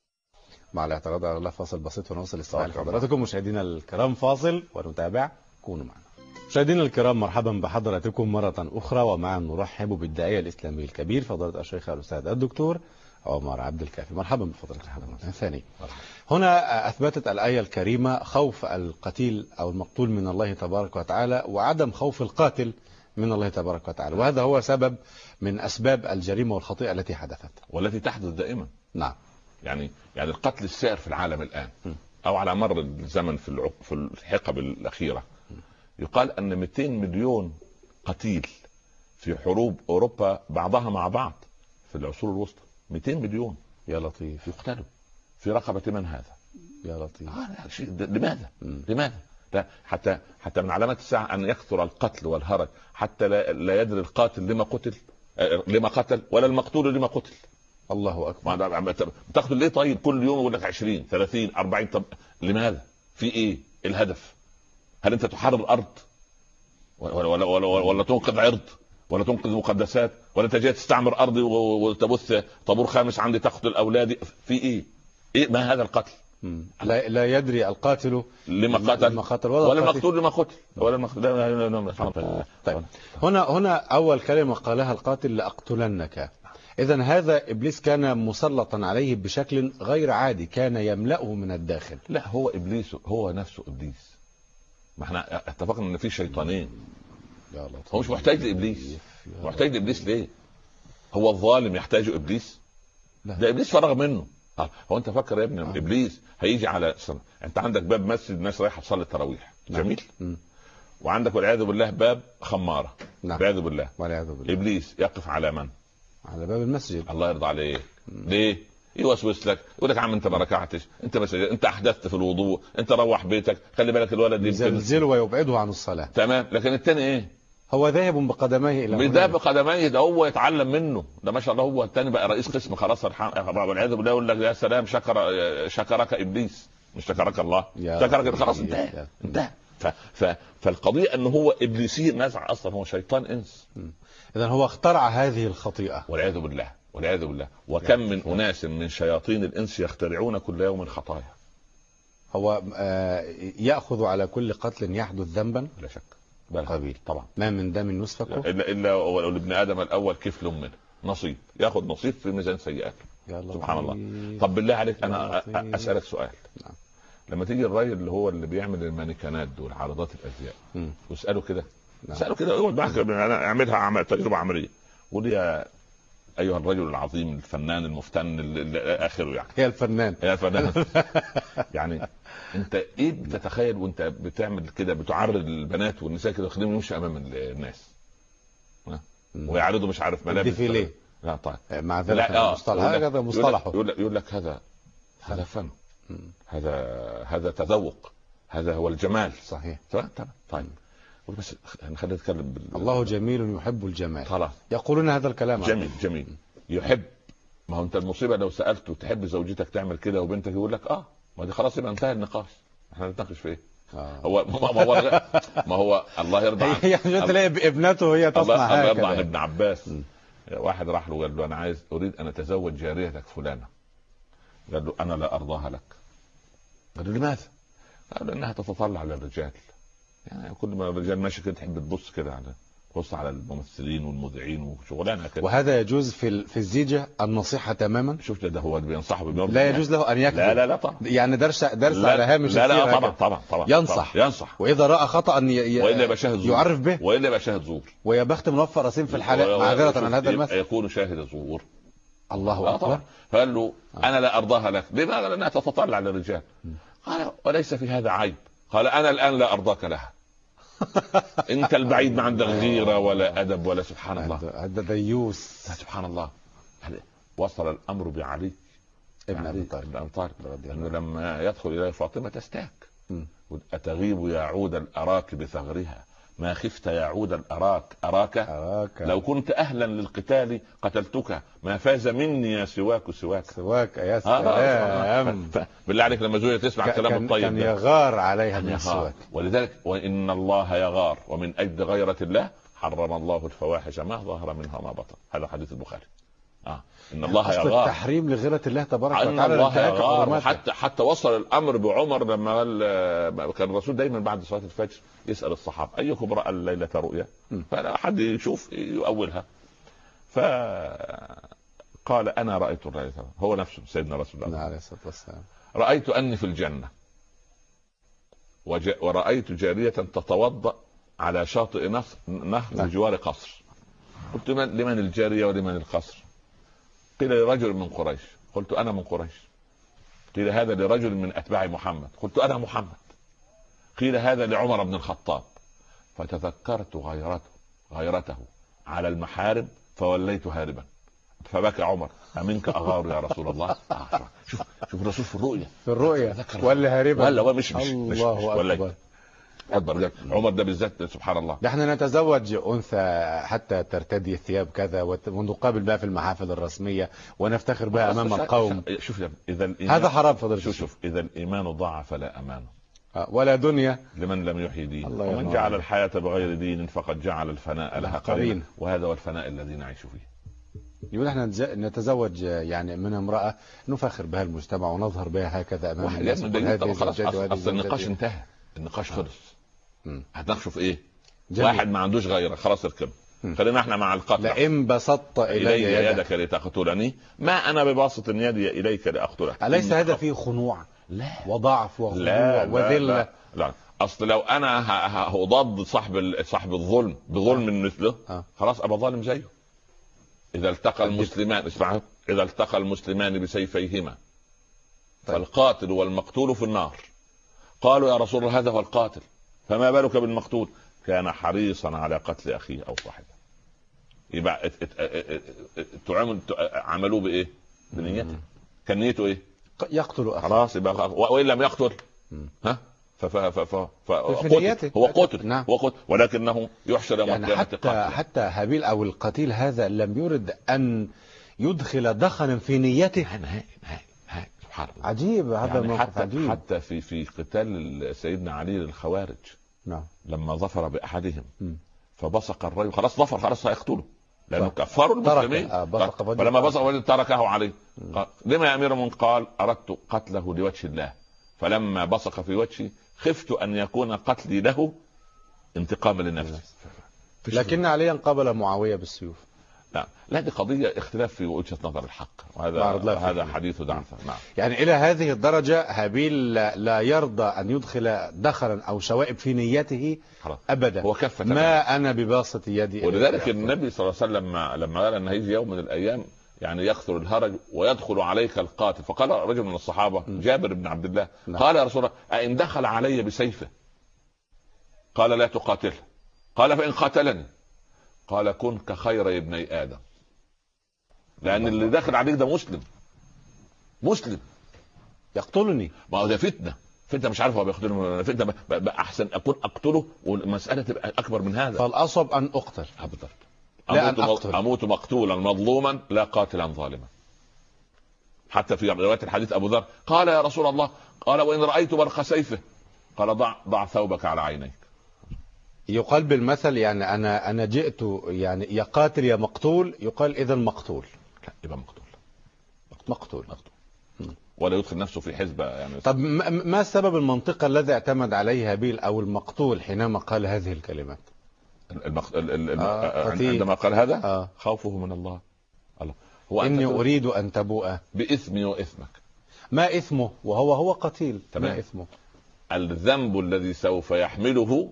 مع الاعتراض على الله فاصل بسيط ونوصل الاستماع لحضراتكم. مشاهدينا الكرام فاصل ونتابع، كونوا معنا. مشاهدينا الكرام مرحبا بحضراتكم مرة أخرى، ومعا نرحب بالداعية الإسلامي الكبير فضيلة الشيخ الأستاذ الدكتور عمر عبد الكافي. مرحبا بفضيلة حضرتك. ثاني هنا أثبتت الآية الكريمة خوف القتيل أو المقتول من الله تبارك وتعالى، وعدم خوف القاتل من الله تبارك وتعالى، وهذا هو سبب من أسباب الجريمة والخطيئة التي حدثت والتي تحدث دائما. نعم. يعني يعني القتل السائر في العالم الآن م. أو على مر الزمن في العق... في الحقب الأخيرة م. يقال أن مئتين مليون قتيل في حروب أوروبا بعضها مع بعض في العصور الوسطى. مئتين مليون يا لطيف يقتلوا في رقبة من هذا؟ يا لطيف. آه شيء لماذا؟ م. لماذا؟ لا حتى حتى من علامات الساعة أن يكثر القتل والهرج، حتى لا, لا يدري القاتل لما قتل لما قتل ولا المقتول لما قتل. الله أكبر. تقتل ليه؟ طيب كل يوم يقول لك عشرين ثلاثين أربعين. طب لماذا؟ في إيه الهدف؟ هل أنت تحرر الأرض ولا, ولا, ولا, ولا تنقذ عرض ولا تنقذ مقدسات، ولا أنت جاي تستعمر أرضي وتبث طابور خامس عندي تقتل أولادي؟ في إيه؟ إيه ما هذا القتل؟ لا, لا يدري القاتل لما قتل, لما قتل ولا, ولا المقتول لما قتل ولا المقتول. طيب هنا هنا أول كلمة قالها القاتل لأقتلنك. إذن هذا إبليس كان مسلطا عليه بشكل غير عادي، كان يملأه من الداخل. لا هو إبليس هو نفسه إبليس. ما احنا اتفقنا إن في شيطانين. يا الله. هو مش محتاج لإبليس. محتاج لإبليس ليه؟ هو الظالم يحتاج إبليس؟ لا. ده إبليس فرغ منه. آه. هو انت فكر يا ابني آه. ابليس هيجي على سنة. انت عندك باب مسجد الناس رايحه تصلي التراويح. نعم. جميل. م. وعندك والعياذ بالله باب خماره. نعم. والعياذ بالله. والعياذ بالله. ابليس يقف على من؟ على باب المسجد. الله يرضى عليه. ليه؟ يوسوس لك، يقول لك يا عم انت ما ركعتش، انت مسجد. انت احدثت في الوضوء، انت روح بيتك، خلي بالك الولد يزلزله ويبعده عن الصلاه. تمام. لكن الثاني ايه؟ هو ذاهب بقدميه الى ده بقدميه، ده هو يتعلم منه، ده ما شاء الله هو الثاني بقى رئيس قسم خلاص والعياذ بالله. يقول لك يا سلام شكر شكرك ابليس مش شكرك الله، شكرك خلاص انتهى انتهى. فالقضيه انه هو ابليسي نزع اصلا، هو شيطان انس. اذا هو اخترع هذه الخطيئه والعياذ بالله والعياذ بالله. وكم من اناس من شياطين الانس يخترعون كل يوم خطايا. هو ياخذ على كل قتل يحدث ذنبا لا شك قبيل طبعا، ما من دم يسفك الا الا ولابن ادم الاول كفل منه، نصيب، ياخذ نصيب في ميزان سيئاته. سبحان الله. طب بالله عليك انا اسالك سؤال. نعم. لما تيجي الراجل اللي هو اللي بيعمل المانيكانات دول عرضات الازياء واساله كده، نعم. اساله كده يقول بحكي انا اعملها عمل تجربه عمليه، قول يا ايها الرجل العظيم الفنان المفتن اخره، يعني يا الفنان يا الفنان يعني انت ايه بتتخيل وانت بتعمل كده، بتعرض البنات والنساء كده خليهم يمشي امام الناس ويعرضوا مش عارف ملابس ليه؟ لا طيب مع ذلك المصطلح هذا مصطلحه، يقول لك يقول لك هذا هذا فن، هذا هذا تذوق، هذا هو الجمال. صحيح. طيب طيب بس خلينا نتكلم بال... الله جميل يحب الجمال. خلاص يقولون هذا الكلام جميل جميل يحب. ما هو انت المصيبه لو سالته تحب زوجتك تعمل كده وبنتك يقول لك اه، ما دي خلاص يبقى انتهى النقاش، احنا نتناقش في ايه؟ آه. هو ما هو ما هو الله يرضى عنه يعني تلاقي ابنته هي تصنع هكذا. الله يرضى عن ابن عباس. م. واحد راح له قال له انا عايز اريد ان اتزوج جاريتك فلانه. قال له انا لا ارضاها لك. قال له لماذا؟ قال له انها تتطلع للرجال، يعني كل ما الرجال ماشي كده تحب تبص كده على تبص على الممثلين والمذيعين وشغلانه كده. وهذا يجوز في في الزيجه النصيحه تماما؟ شفت ده هو بينصحه بيقول لا يجوز له ان يكذب. لا لا لا طبعا، يعني درس درس على هامش لا لا طبعا طبعا طبعا ينصح طبعا. ينصح واذا راى خطا ي... والا يبقى شاهد زور، يعرف به والا يبقى شاهد زور، ويا بخت منفر رصين في الحلال معذره عن هذا المثل يكون شاهد زور. الله اكبر. فقال له انا لا ارضاها لك. لماذا؟ لانها تتطلع للرجال. قال وليس في هذا عيب. قال انا الان لا ارضاك لها. انت البعيد ما عندك غيره ولا ادب ولا سبحان الله. هذا ديوس سبحان الله. وصل الامر بعلي ابن ابي طالب ابن ابي طالب انه لما يدخل اليه فاطمه تستاك، اتغيب يا عود الاراك بثغرها، ما خفت يا عود الاراك أراك, أراك لو كنت اهلا للقتال قتلتك، ما فاز مني يا سواك سواك سواك يا سلام. بالله عليك لما زوجة تسمع الكلام الطيب كان يغار عليها من السواك. ولذلك وان الله يغار ومن اجل غيرة الله حرم الله الفواحش ما ظهر منها ما بطن. هذا حديث البخاري. اه ان الله أصل يغار، التحريم لغيرة الله تبارك وتعالى. الله يغار. حتى حتى وصل الامر بعمر لما قال كان الرسول دائما بعد صلاه الفجر يسال الصحابه ايكم راى الليله رؤيا، فلا حد يشوف يؤولها. فقال انا رايت الليله، هو نفسه سيدنا رسول الله عليه الصلاه والسلام، رايت اني في الجنه ورايت جاريه تتوضا على شاطئ نهر بجوار قصر. قلت من لمن الجاريه ولمن القصر؟ قيل لرجل من قريش. قلت انا من قريش. قيل هذا لرجل من اتباع محمد. قلت انا محمد. قيل هذا لعمر بن الخطاب. فتذكرت غيرته غيرته على المحارم فوليت هاربا. فبكى عمر امنك اغار يا رسول الله. آه شوف شوف الرسول في الرؤيا في الرؤيا ولا هاربا ولا مش مش الله مش اكبر اكبر. عمر ده بالذات سبحان الله. نحن نتزوج انثى حتى ترتدي ثياب كذا ونقابل بها في المحافل الرسميه ونفتخر بها امام القوم. شوف اذا هذا حرام فضل. شوف شوف اذا الايمان ضاع فلا امان ولا دنيا لمن لم يحيي دين، ومن جعل الحياه بغير دين فقد جعل الفناء لها قرين، وهذا هو الفناء الذي نعيش فيه. يقول احنا نتزوج يعني من امرأة نفخر بها المجتمع ونظهر بها هكذا امام الناس. اصل النقاش انتهى، النقاش خلص. هتناقشوا في ايه؟ جميل. واحد ما عندوش غيره خلاص اركب. خلينا احنا مع القتل. لئن بسطت الي يدك لتقتلني ما انا بباسط يدي اليك لاقتلك. اليس هذا فيه خنوع؟ لا وضعف وخنوع وذله. لا, لا اصل لو انا هضاد صاحب صاحب الظلم بظلم آه. مثله آه. خلاص ابقى ظالم زيه. اذا التقى المسلمان اسمعوا اذا التقى المسلمان بسيفيهما طيب. فالقاتل والمقتول في النار. قالوا يا رسول الله هذا هو القاتل فما بالك بالمقتول؟ كان حريصا على قتل اخيه او صاحبه. يبقى تعمل عملوه بايه؟ بنيته. كان نيته ايه؟ يقتل اخيه. خلاص يبقى وان لم يقتل ها فقتل هو قتل نعم. هو قتل ولكنه يحشر يوم يعني القيامة حتى قاتلا. حتى هابيل او القتيل هذا لم يرد ان يدخل دخنا في نيته. نهائي نهائي نهائي سبحان الله. عجيب هذا يعني الموقف، حتى عجيب. حتى في في قتال سيدنا علي للخوارج، نعم. لما ظفر باحدهم م. فبصق الرجل، خلاص ظفر، خلاص هيقتله لانه كفروا المسلمين. آه بصق فلما بصق الرجل تركه عليه. قال لما يا امير المؤمنين؟ قال اردت قتله لوجه الله، فلما بصق في وجهي خفت ان يكون قتلي له انتقاما لنفسي. لكن عليا قابل معاوية بالسيوف. لا لا، دي قضية اختلاف في وجهة نظر الحق، وهذا هذا حديث دعفة. نعم. يعني إلى هذه الدرجة هابيل لا يرضى أن يدخل دخلا أو شوائب في نيته أبدا. هو كفة ما تمام. أنا بباسط يدي. ولذلك النبي صلى الله عليه وسلم لما قال أن هيجي يوم من الأيام يعني يكثر الهرج ويدخل عليك القاتل، فقال رجل من الصحابة جابر بن عبد الله لا. قال يا رسول الله أئن دخل علي بسيفه؟ قال لا تقاتله. قال فإن قاتلني؟ قال كن كخير ابني آدم، لأن اللي داخل عليك ده مسلم مسلم يقتلني. ما هو ده فتنة فتنة مش عارف هو بيقتلني فتنة، أحسن أكون أقتله والمسألة تبقى أكبر من هذا. فالأصب أن أقتل. بالضبط. لا أموت, أن أقتل. أموت مقتولا مظلوما لا قاتلا ظالما. حتى في رواية الحديث أبو ذر قال يا رسول الله، قال وإن رأيت برق سيفه؟ قال ضع ضع ثوبك على عينيك. يقال بالمثل يعني انا انا جئت يعني يا قاتل يا مقتول، يقال اذا مقتول. لا يبقى مقتول مقتول, مقتول. ولا يدخل نفسه في حزبه يعني. طب ما السبب المنطقي الذي اعتمد عليه هابيل او المقتول حينما قال هذه الكلمات؟ المق... ال... ال... آه عندما قال هذا آه. خوفه من الله. الله هو اني اريد ان تبوء باثمي واثمك. ما اثمه وهو هو قتيل؟ تمام. ما اثمه؟ الذنب الذي سوف يحمله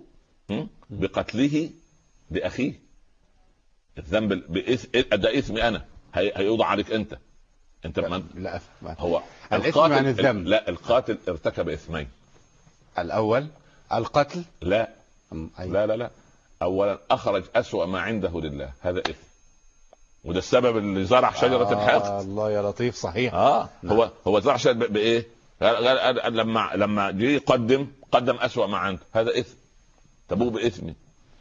بقتله باخيه. الذنب بإث... ده اثمي انا، هي... هيوضع عليك انت انت لا, من... لا هو الاثم عن الذنب. لا، القاتل ارتكب اثمين. الاول القتل. لا أي. لا لا لا اولا اخرج اسوأ ما عنده لله، هذا اثم، وده السبب اللي زرع شجره آه الحقد. الله يا لطيف. صحيح. اه نعم. هو هو زرع شجره بايه؟ لما لما جه يقدم قدم اسوأ ما عنده، هذا اثم. تبوء باثمي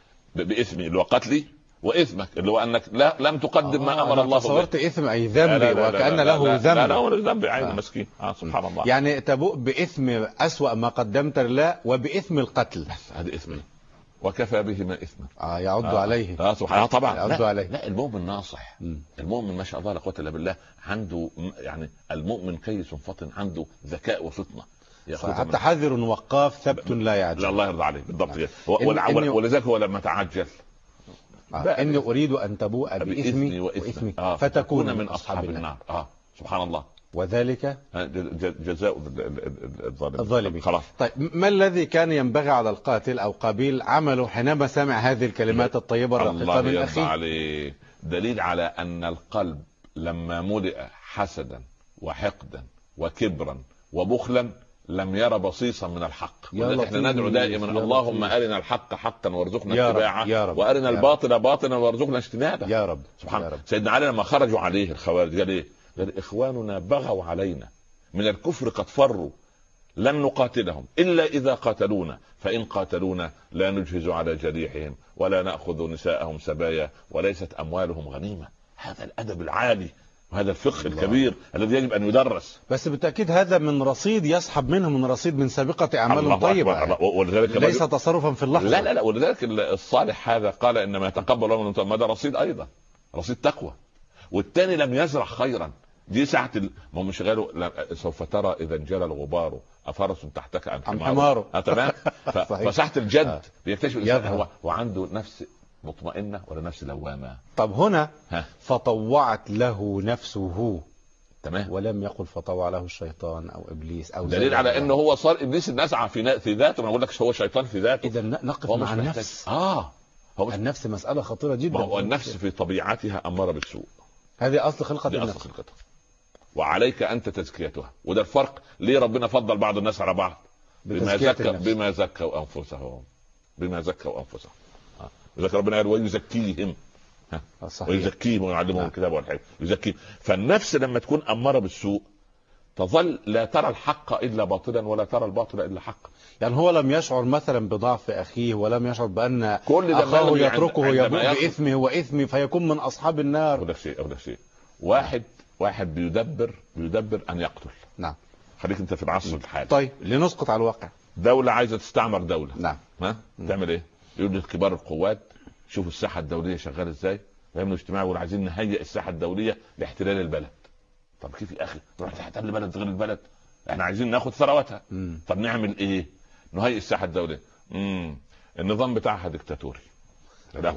باثمي اللي هو قتلي، واثمك اللي هو انك لا لم تقدم ما امر الله به. تصورت اثم اي ذنبي وكأن له ذنب. لا لا ذنب عين آه. مسكين. اه سبحان الله. يعني تبوء باثم اسوأ ما قدمت لله وباثم القتل. هذا اثمي وكفى بهما اثما. اه يعض آه. عليه. اه سبحان الله. طبعا يعض لا. عليه. لا المؤمن ناصح. م. المؤمن ما شاء الله لا قوه الا بالله، عنده يعني المؤمن كيس فطن، عنده ذكاء وفطنه. حتى حذر وقاف ثبت لا يعجل. لا الله يرضى عليه. بالضبط كده. إن ولذلك هو لما تعجل آه. اني اريد ان تبوء باثمي واثمك آه. فتكون من اصحاب النار. اه سبحان الله. وذلك جزاء الظالمين. خلاص. طيب ما الذي كان ينبغي على القاتل او قابيل عمله حينما سمع هذه الكلمات الطيبه الرقيقه من اخيه؟ عليه دليل على ان القلب لما ملئ حسدا وحقدا وكبرا وبخلا لم يرى بصيصا من الحق. احنا ندعو دائما اللهم ارنا الحق حقا وارزقنا اتباعه، وارنا الباطل باطلا وارزقنا اجتنابه. يا رب. سبحان الله. سيدنا علي لما خرجوا عليه الخوارج قال ايه؟ قال اخواننا بغوا علينا من الكفر قد فروا، لن نقاتلهم الا اذا قاتلونا، فان قاتلونا لا نجهز على جريحهم ولا ناخذ نساءهم سبايا وليست اموالهم غنيمه. هذا الادب العالي وهذا الفقه الله. الكبير الذي يجب ان يدرس. بس بالتاكيد هذا من رصيد يسحب منه من رصيد من سابقه اعمال طيبه، ولذلك ليس تصرفا في اللحظه. لا لا لا ولذلك الصالح هذا قال انما يتقبل الله من هذا رصيد، ايضا رصيد تقوى. والثاني لم يزرع خيرا. دي ساعه ال... ما مش قالوا سوف ترى اذا انجلى الغبار افرس تحتك ام حمار. حماره. اه تمام. ف... فساحه الجد آه. بيكتشف الانسان هو وعنده نفس مطمئنه ولا نفس لوامه. طب هنا ها. فطوعت له نفسه. تمام. ولم يقل فطوع له الشيطان او ابليس او دليل على انه هو صار ابليس النزعه في في ذاته. ما بقول لك هو شيطان في ذاته. اذا نقف مع النفس. اه هو النفس مساله خطيره جدا. هو النفس في طبيعتها اماره بالسوء. هذه اصل خلقه النفس. اصل خلقتها وعليك انت تزكيتها. وده الفرق ليه ربنا فضل بعض الناس على بعض. بما زكى بما زكوا انفسهم بما زكوا انفسهم ذكر ربنا قال ويزكيهم ويزكيهم ويعلمهم الكتاب والحكمة. يزكيهم. فالنفس لما تكون اماره بالسوء تظل لا ترى الحق الا باطلا ولا ترى الباطل الا حقا. يعني هو لم يشعر مثلا بضعف اخيه، ولم يشعر بان كل ده اخاه ملغي يتركه عند- يبوء عندما يخ- باثمه واثمه فيكون من اصحاب النار. اقول لك شيء اقول لك شيء واحد واحد بيدبر بيدبر ان يقتل. نعم. خليك انت في العصر الحالي. طيب لنسقط على الواقع. دولة عايزة تستعمر دولة. نعم. ها تعمل ايه؟ يقول لكبار القوات شوفوا الساحة الدولية شغالة ازاي، يعملوا اجتماع ويقولوا عايزين نهيئ الساحة الدولية لاحتلال البلد. طب كيف يا اخي نروح تحتل البلد غير البلد؟ احنا عايزين ناخد ثروتها. مم. طب نعمل ايه؟ نهيئ الساحة الدولية. امم النظام بتاعها ديكتاتوري. لا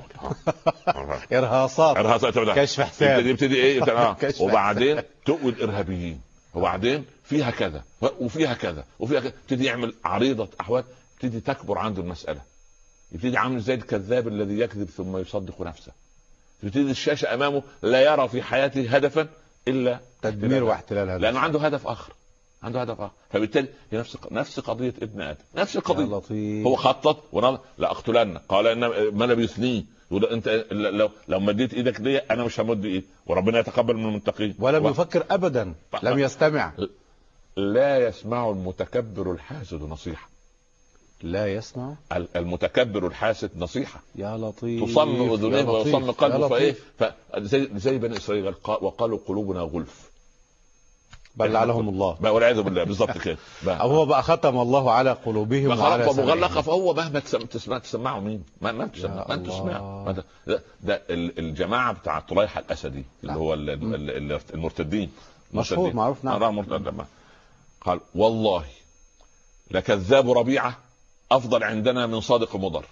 ارهاصات، ارهاصات كشف حساب. يبتدي ايه آه. كشف وبعدين تقوي الارهابيين، وبعدين فيها كذا وفيها كذا وفيها كذا، يبتدي يعمل عريضة احوال، تبتدي تكبر عنده المسألة، يبتدي عامل زي الكذاب الذي يكذب ثم يصدق نفسه. يبتدي الشاشة امامه لا يرى في حياته هدفا الا تدمير واحتلال هذا، لانه عنده هدف اخر، عنده هدف اخر. فبالتالي هي نفس نفس قضيه ابن ادم، نفس القضيه. هو خطط ونظر لا اقتلن، قال ان ما لم يثنيه، يقول انت لو لو مديت ايدك لي انا مش همد ايدي، وربنا يتقبل من المتقين. ولم و... يفكر ابدا، لم يستمع. لا يسمع المتكبر الحاسد نصيحه. لا يسمع المتكبر الحاسد نصيحه. يا لطيف. تصم اذنيه ويصم قلبه. فايه فزي زي بني اسرائيل وقالوا قلوبنا غلف بل لعنهم الله، بقى والعياذ بالله بالظبط كده. او هو بقى ختم الله على قلوبهم وعلى سمعهم مغلقه. فهو مهما تسمع تسمعوا مين ما ما تسمع ما تسمع. ده, ده الجماعه بتاع طليحه الاسدي اللي هو المرتدين مشهور معروف. نعم. قال والله لكذاب ربيعه افضل عندنا من صادق مضر.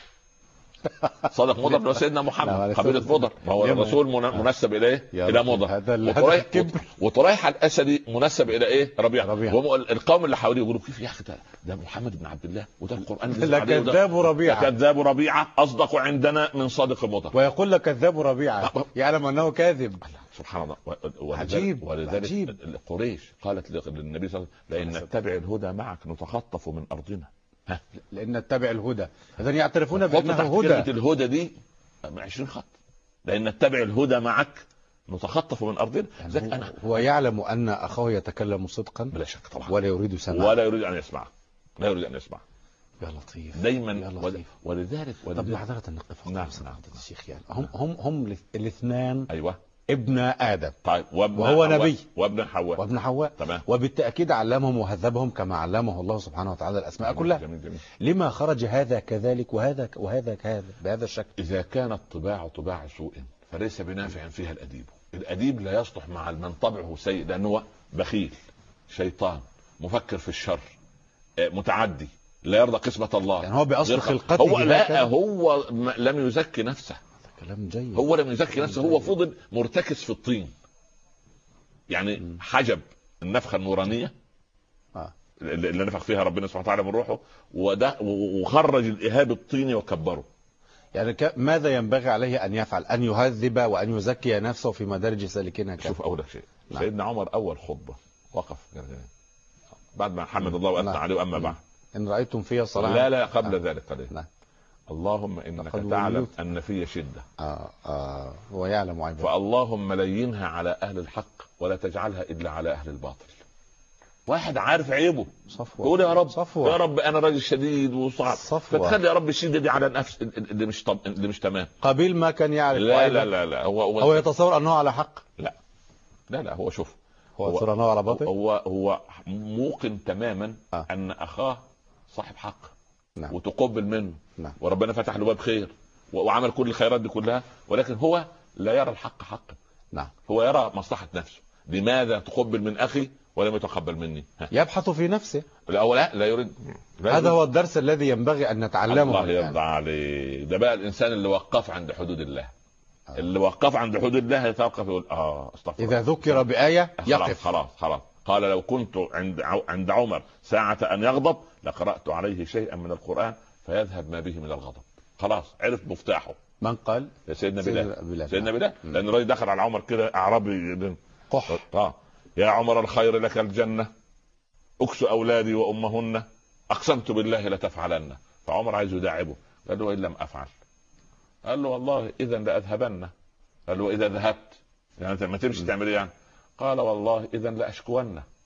صادق مضر اللي هو سيدنا محمد قبيله مضر، ما هو الرسول منسب اليه الى مضر. وطريحه الاسدي منسب الى ايه؟ ربيعه. القوم اللي حواليه يقولوا كيف يا اخي ده, ده محمد بن عبد الله وده القران لكذاب ربيعه. لكذاب ربيعه اصدق عندنا من صادق مضر. ويقول لك كذاب ربيعه يعلم انه كاذب. سبحان الله. عجيب. ولذلك قريش قالت للنبي صلى الله عليه وسلم لئن نتبع الهدى معك نتخطف من ارضنا. ها. لان نتبع الهدى اذا يعترفون بانه هدى. الهدى دي عشرين خط. لان نتبع الهدى معك نتخطف من ارضنا. يعني أنا هو يعلم ان اخاه يتكلم صدقا بلا شك طبعا، ولا يريد سماع ولا يريد ان يسمع، لا يريد ان يسمع. يا لطيف دايما. يا لطيف. ولذلك طب معذره نقف. نعم الشيخ يعني هم هم هم الاثنان. ايوه. ابن ادم. طيب. وهو حواء. نبي. وابن حواء. وابن حواء. تمام. وبالتاكيد علمهم وهذبهم كما علمه الله سبحانه وتعالى الاسماء كلها. جميل جميل. لما خرج هذا كذلك وهذا وهذا كهذا بهذا الشكل؟ اذا كانت طباع طباع سوء فليس بنافع فيها الاديب. الاديب لا يصلح مع من طبعه سيء، لانه بخيل، شيطان، مفكر في الشر، متعدي، لا يرضى قسمة الله. يعني هو باصل خلقته هو لا هو لم يزكي نفسه. كلام جيد. هو لم يزكي نفسه، هو فضل مرتكز في الطين. يعني م. حجب النفخه النورانيه آه. اللي نفخ فيها ربنا سبحانه وتعالى من روحه، وده وخرج الاهاب الطيني وكبره. يعني ماذا ينبغي عليه ان يفعل؟ ان يهذب وان يزكي نفسه في مدارج سالكينها. شوف اول شيء نعم. سيدنا عمر اول خطبه وقف بعد ما حمد الله واثنى نعم. عليه. واما بعد ان رايتم فيها صلاح. لا لا قبل نعم. ذلك قليل. نعم. اللهم انك تعلم ان في شده. آه آه هو يعلم عيبه. فاللهم لينها على اهل الحق ولا تجعلها الا على اهل الباطل. واحد عارف عيبه صفوة. يقول يا رب صفوة. يا رب انا راجل شديد وصعب، فتخلي يا رب الشده دي على النفس اللي مش طب... اللي مش تمام. قبيل ما كان يعرف. لا لا لا لا هو هو, هو يتصور انه على حق. لا لا لا هو شوف هو يتصور انه على باطل. هو هو موقن تماما آه. ان اخاه صاحب حق. نعم. وتقبل منه. نعم. وربنا فتح له باب خير وعمل كل الخيرات دي كلها، ولكن هو لا يرى الحق حقا. نعم. هو يرى مصلحة نفسه. لماذا تقبل من اخي ولم يتقبل مني؟ ها. يبحث في نفسه. لا لا لا يريد. لا هذا يريد. هو الدرس الذي ينبغي ان نتعلمه. الله يرضى عليه. ده بقى الانسان اللي وقف عند حدود الله. آه. اللي وقف عند حدود الله يتوقف يقول اه استغفر. اذا ذكر بآية يقف. خلاص خلاص. قال لو كنت عند عند عمر ساعة ان يغضب لقرأت عليه شيئا من القرآن فيذهب ما به من الغضب. خلاص عرف مفتاحه. من قال؟ سيدنا بلال. سيدنا بلال لان الراجل دخل على عمر كده اعرابي قح. اه يا عمر الخير لك الجنة اكسو اولادي وامهن اقسمت بالله لتفعلن. فعمر عايز يداعبه قال له ان لم افعل. قال له والله اذا لاذهبن. قال له اذا ذهبت يعني انت ما تمشي تعمل ايه يعني؟ قال والله اذا لاشكون. قال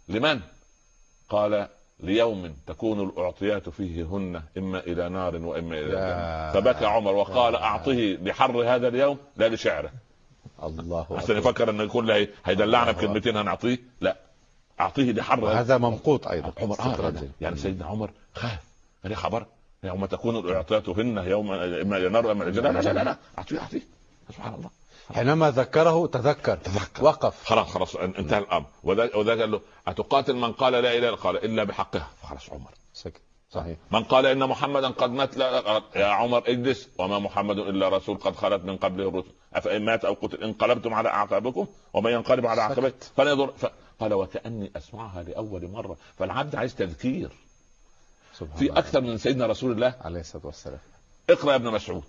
لمن؟ قال ليوم تكون الأعطيات فيه هن إما إلى نار وإما إلى جنة. فبكى عمر وقال أعطيه لحر هذا اليوم لا لشعره. الله عشان يفكر أن كل هيدلعنا بكلمتين هنعطيه، لا، أعطيه لحر. هذا ممقوت أيضا عمر آه يعني, يعني سيدنا عمر خاف، هذه خبر يوم تكون الأعطيات هن يوم إما إلى نار وإما إلى جنة. لا لا لا, لا. أعطيه أعطيه. سبحان الله. حينما ذكره تذكر, تذكر. وقف. خلاص خلاص انتهى الامر. وذا قال له اتقاتل من قال لا اله الا قال الا بحقها. فخلاص عمر سكت. صحيح. من قال ان محمدا قد مات لا يا عمر اجلس، وما محمد الا رسول قد خلت من قبله الرسل افان مات او قتل انقلبتم على اعقابكم ومن ينقلب على عقبيه فلا يضر. ف... قال وكاني اسمعها لاول مره. فالعبد عايز تذكير. في اكثر من سيدنا رسول الله عليه الصلاه والسلام. اقرا يا ابن مسعود.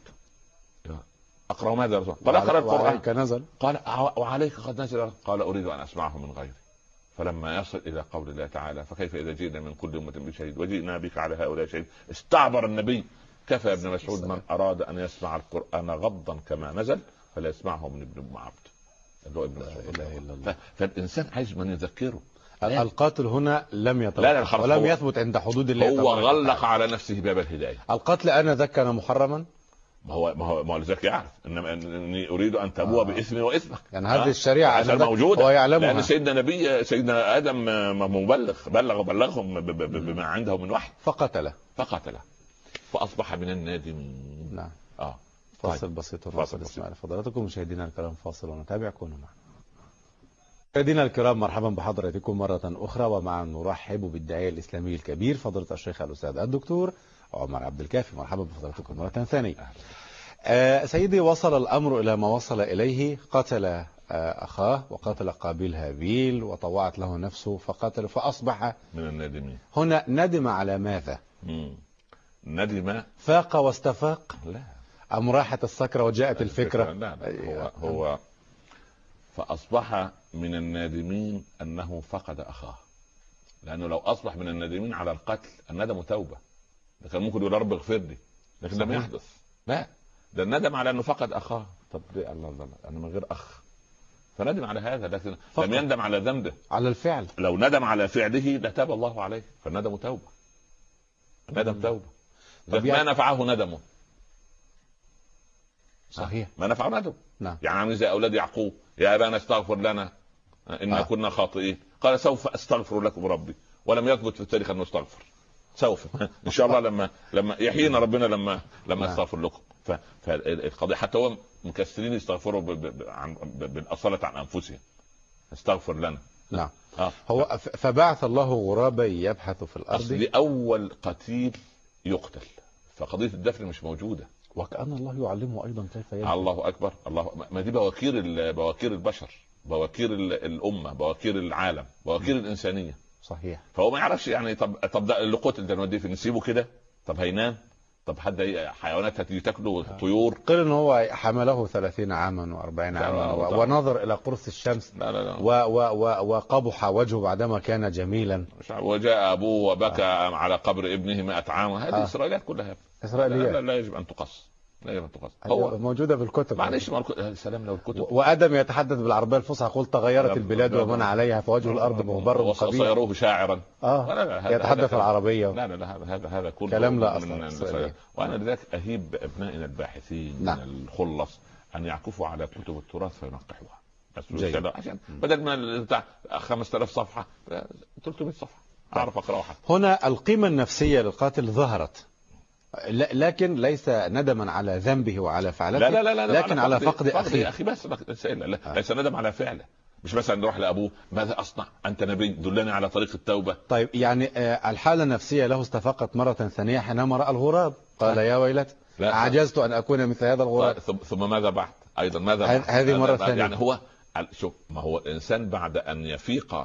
اقرا ماذا رسول؟ قال اقرا القران. نزل. قال وعليك قد نزل. قال اريد ان اسمعه من غيري. فلما يصل الى قول الله تعالى فكيف اذا جئنا من كل امه بشهيد وجئنا بك على هؤلاء شهيد استعبر النبي. كفى ابن مسعود من اراد ان يسمع القران غضا كما نزل فلا يسمعه من ابن ام عبد اللي هو ابن مسعود. فالانسان عايز من يذكره. القاتل هنا لم يتوقف ولم يثبت عند حدود الله. هو غلق على نفسه باب الهدايه. القتل انا ذا كان محرما. ما هو ما هو ما هو لذلك يعرف انما اني اريد ان تبوء آه. باثمي واثمك. يعني هذه الشريعه عشان موجوده هو يعلمها. لان سيدنا نبي سيدنا ادم مبلغ بلغ بلغهم بما عنده من وحي. فقتله فقتله فاصبح من النادمين. نعم. اه فاصل طيب. بسيط ونواصل نسمع لفضلاتكم مشاهدينا الكرام فاصل ونتابع. كونوا معنا. مشاهدينا الكرام مرحبا بحضراتكم مرة أخرى، ومع نرحب بالداعية الإسلامي الكبير فضيلة الشيخ الأستاذ الدكتور عمر عبد الكافي. مرحبا بفضلاتكم مرة ثانية. آه سيدي، وصل الأمر إلى ما وصل إليه. قتل آه أخاه وقتل قابيل هابيل وطوعت له نفسه فقتل فأصبح من النادمين. هنا ندم على ماذا؟ مم. ندم فاق واستفاق؟ لا. أم راحت السكرة وجاءت الفكرة؟ لا, لا. هو, هو فأصبح من النادمين أنه فقد أخاه. لأنه لو أصبح من النادمين على القتل الندم توبة، لكن ممكن يقول رب اغفر لي، لكن لم يحدث. لا، ده الندم على أنه فقد أخاه. طب الله الله أنا من غير أخ، فندم على هذا، لكن فقط. لم يندم على ذنبه، على الفعل. لو ندم على فعله لتاب الله عليه، فالندم توبة. الندم توبة. ما يعني... نفعه ندمه. صحيح. ما نفعه ندمه. نعم. يعني عامل زي أولاد يعقوب، يا أبانا استغفر لنا إنا آه. كنا خاطئين. قال سوف أستغفر لكم ربي، ولم يثبت في التاريخ أنه استغفر. سوف إن شاء الله لما لما يحيينا ربنا لما لما نعم. استغفر لكم. فالقضية حتى هو مكسرين يستغفروا بالأصالة عن أنفسهم. استغفر لنا. نعم. آه. هو فبعث الله غرابا يبحث في الأرض. أصل أول قتيل يقتل، فقضية الدفن مش موجودة. وكأن الله يعلمه أيضا كيف يدفن. الله أكبر. الله ما دي بواكير بواكير البشر، بواكير الأمة، بواكير العالم، بواكير الإنسانية. صحيح. فهو ما يعرفش يعني. طب طب ده اللي قتل ده نوديه في نسيبه كده؟ طب هينام؟ طب حد حيوانات هتيجي تاكله؟ طيور؟ قيل ان هو حمله ثلاثين عاما وأربعين عاما و... ونظر الى قرص الشمس. لا لا لا. و... و... و... وقبح وجهه بعدما كان جميلا. وجاء ابوه وبكى آه. على قبر ابنه مئة عام. هذه آه. اسرائيليات كلها. اسرائيليات. لا, لا, لا يجب ان تقص. لا يجب ان تقص. هو موجوده بالكتب. معلش ما سلام لو الكتب. وادم يتحدث بالعربيه الفصحى قل تغيرت البلاد ومن عليها فوجه الارض مغبر وقبيح. وصيروه شاعرا. اه لا لا يتحدث العربيه. لا لا لا هذا هذا كله كلام لا اصلا. وانا لذلك اهيب بابنائنا الباحثين نعم. من الخلص ان يعكفوا على كتب التراث فينقحوها. عشان بدل ما بتاع خمسة آلاف صفحه ثلاثمئة صفحه اعرف اقراها. هنا القيمه النفسيه للقاتل ظهرت، لكن ليس ندما على ذنبه وعلى فعلته. لا لا لا لا لكن على, على فقد اخيه. اخي بس لا آه. ليس ندم على فعله. مش مثلا نروح لابوه ماذا اصنع انت نبي دلني على طريق التوبه. طيب يعني الحاله النفسيه له استفاقت مره ثانيه حينما راى الغراب قال آه. يا ويلت عجزت ان اكون مثل هذا الغراب. ثم ماذا بعد ايضا ماذا بعد؟ هذه مره ثانيه. يعني هو شوف ما هو الانسان بعد ان يفيق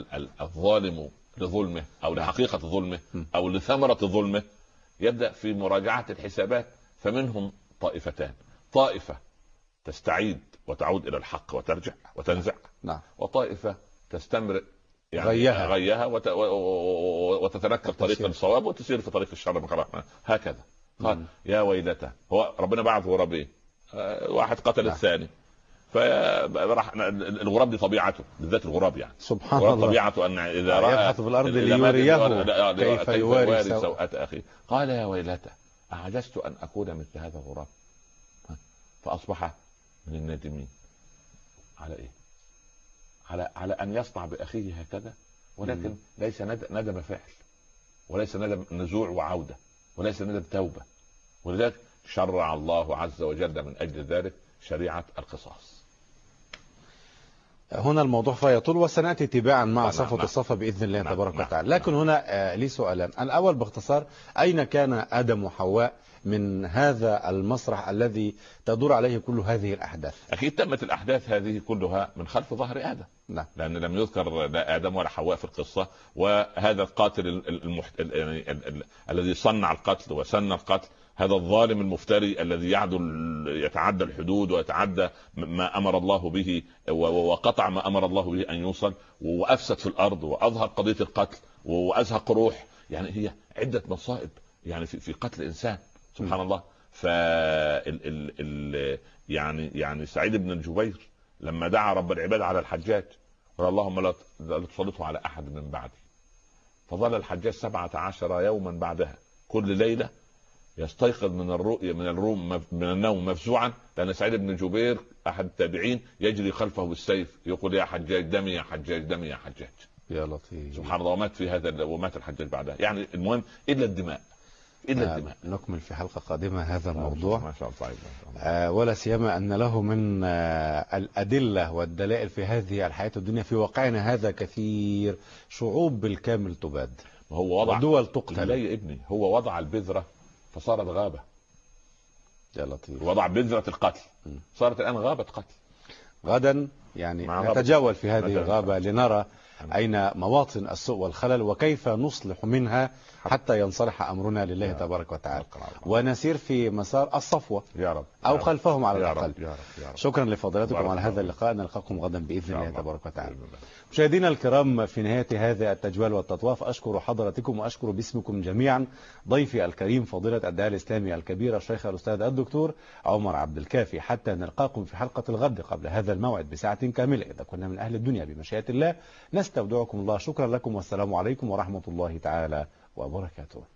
الظالم لظلمه او لحقيقه ظلمه او لثمره ظلمه يبدأ في مراجعة الحسابات. فمنهم طائفتان، طائفة تستعيد وتعود إلى الحق وترجع وتنزع. نعم. وطائفة تستمر يعني غيها, غيها وت... وتتنكر طريق الصواب وتسير في طريق الشر من خلقنا هكذا. قال يا ويلته. هو ربنا بعث غرابين، واحد قتل نعم. الثاني فراح الغراب دي طبيعته، بالذات الغراب يعني سبحان الله، طبيعته ان اذا راى يبحث في الارض ليريه كيف يواري سوءة اخيه. قال يا ويلته اعجزت ان اكون مثل هذا الغراب، فاصبح من النادمين. على ايه؟ على على ان يصنع باخيه هكذا، ولكن م. ليس ندم فعل، وليس ندم نزوع وعوده، وليس ندم توبه. ولذلك شرع الله عز وجل من اجل ذلك شريعه القصاص. هنا الموضوع فيطول وسنأتي تباعا مع نعم صفوة نعم الصفا بإذن الله نعم تبارك نعم وتعالى. لكن نعم هنا آه لي سؤالان. الأول باختصار، أين كان آدم وحواء من هذا المسرح الذي تدور عليه كل هذه الأحداث؟ أكيد تمت الأحداث هذه كلها من خلف ظهر آدم. نعم. لأن لم يذكر لا آدم ولا حواء في القصة. وهذا القاتل المحت... ال... ال... ال... ال... الذي صنع القتل وسن القتل، هذا الظالم المفتري الذي يعدل يتعدى الحدود ويتعدى ما أمر الله به وقطع ما أمر الله به أن يوصل، وأفسد في الأرض وأظهر قضية القتل وأزهق روح. يعني هي عدة مصائب يعني في, في قتل إنسان سبحان م. الله. ف ال... ال... ال... يعني يعني سعيد بن الجبير لما دعا رب العباد على الحجاج قال اللهم لا تسلطه على أحد من بعدي، فظل الحجاج سبعة عشر يوما بعدها كل ليلة يستيقظ من الرؤية من الروم من النوم مفزوعا، لأن سعيد بن جبير أحد التابعين يجري خلفه بالسيف يقول يا حجاج دمي يا حجاج دمي يا حجاج. يا لطيف سبحان الله. ومات في هذا ومات الحجاج بعدها. يعني المهم إلا الدماء إلا الدماء. نكمل في حلقة قادمة هذا الموضوع ما شاء الله. آه ولا سيما أن له من آه الأدلة والدلائل في هذه الحياة الدنيا في واقعنا هذا كثير. شعوب بالكامل تباد، هو وضع ودول تقتل. لا يا ابني، هو وضع البذرة فصارت غابة. يا لطيف. وضع بذرة القتل صارت الآن غابة قتل. غدا يعني نتجول في هذه الغابة لنرى أين مواطن السوء والخلل وكيف نصلح منها حتى ينصلح أمرنا لله تبارك وتعالى، ونسير في مسار الصفوة يا رب أو خلفهم على الأقل. شكرا لفضيلتكم على هذا اللقاء، نلقاكم غدا بإذن الله تبارك وتعالى. مشاهدينا الكرام، في نهاية هذا التجوال والتطواف أشكر حضراتكم وأشكر باسمكم جميعا ضيفي الكريم فضيلة الداعية الإسلامي الكبير الشيخ الأستاذ الدكتور عمر عبد الكافي. حتى نلقاكم في حلقة الغد قبل هذا الموعد بساعة كاملة إذا كنا من أهل الدنيا بمشيئة الله، نستودعكم الله. شكرا لكم والسلام عليكم ورحمة الله تعالى وبركاته.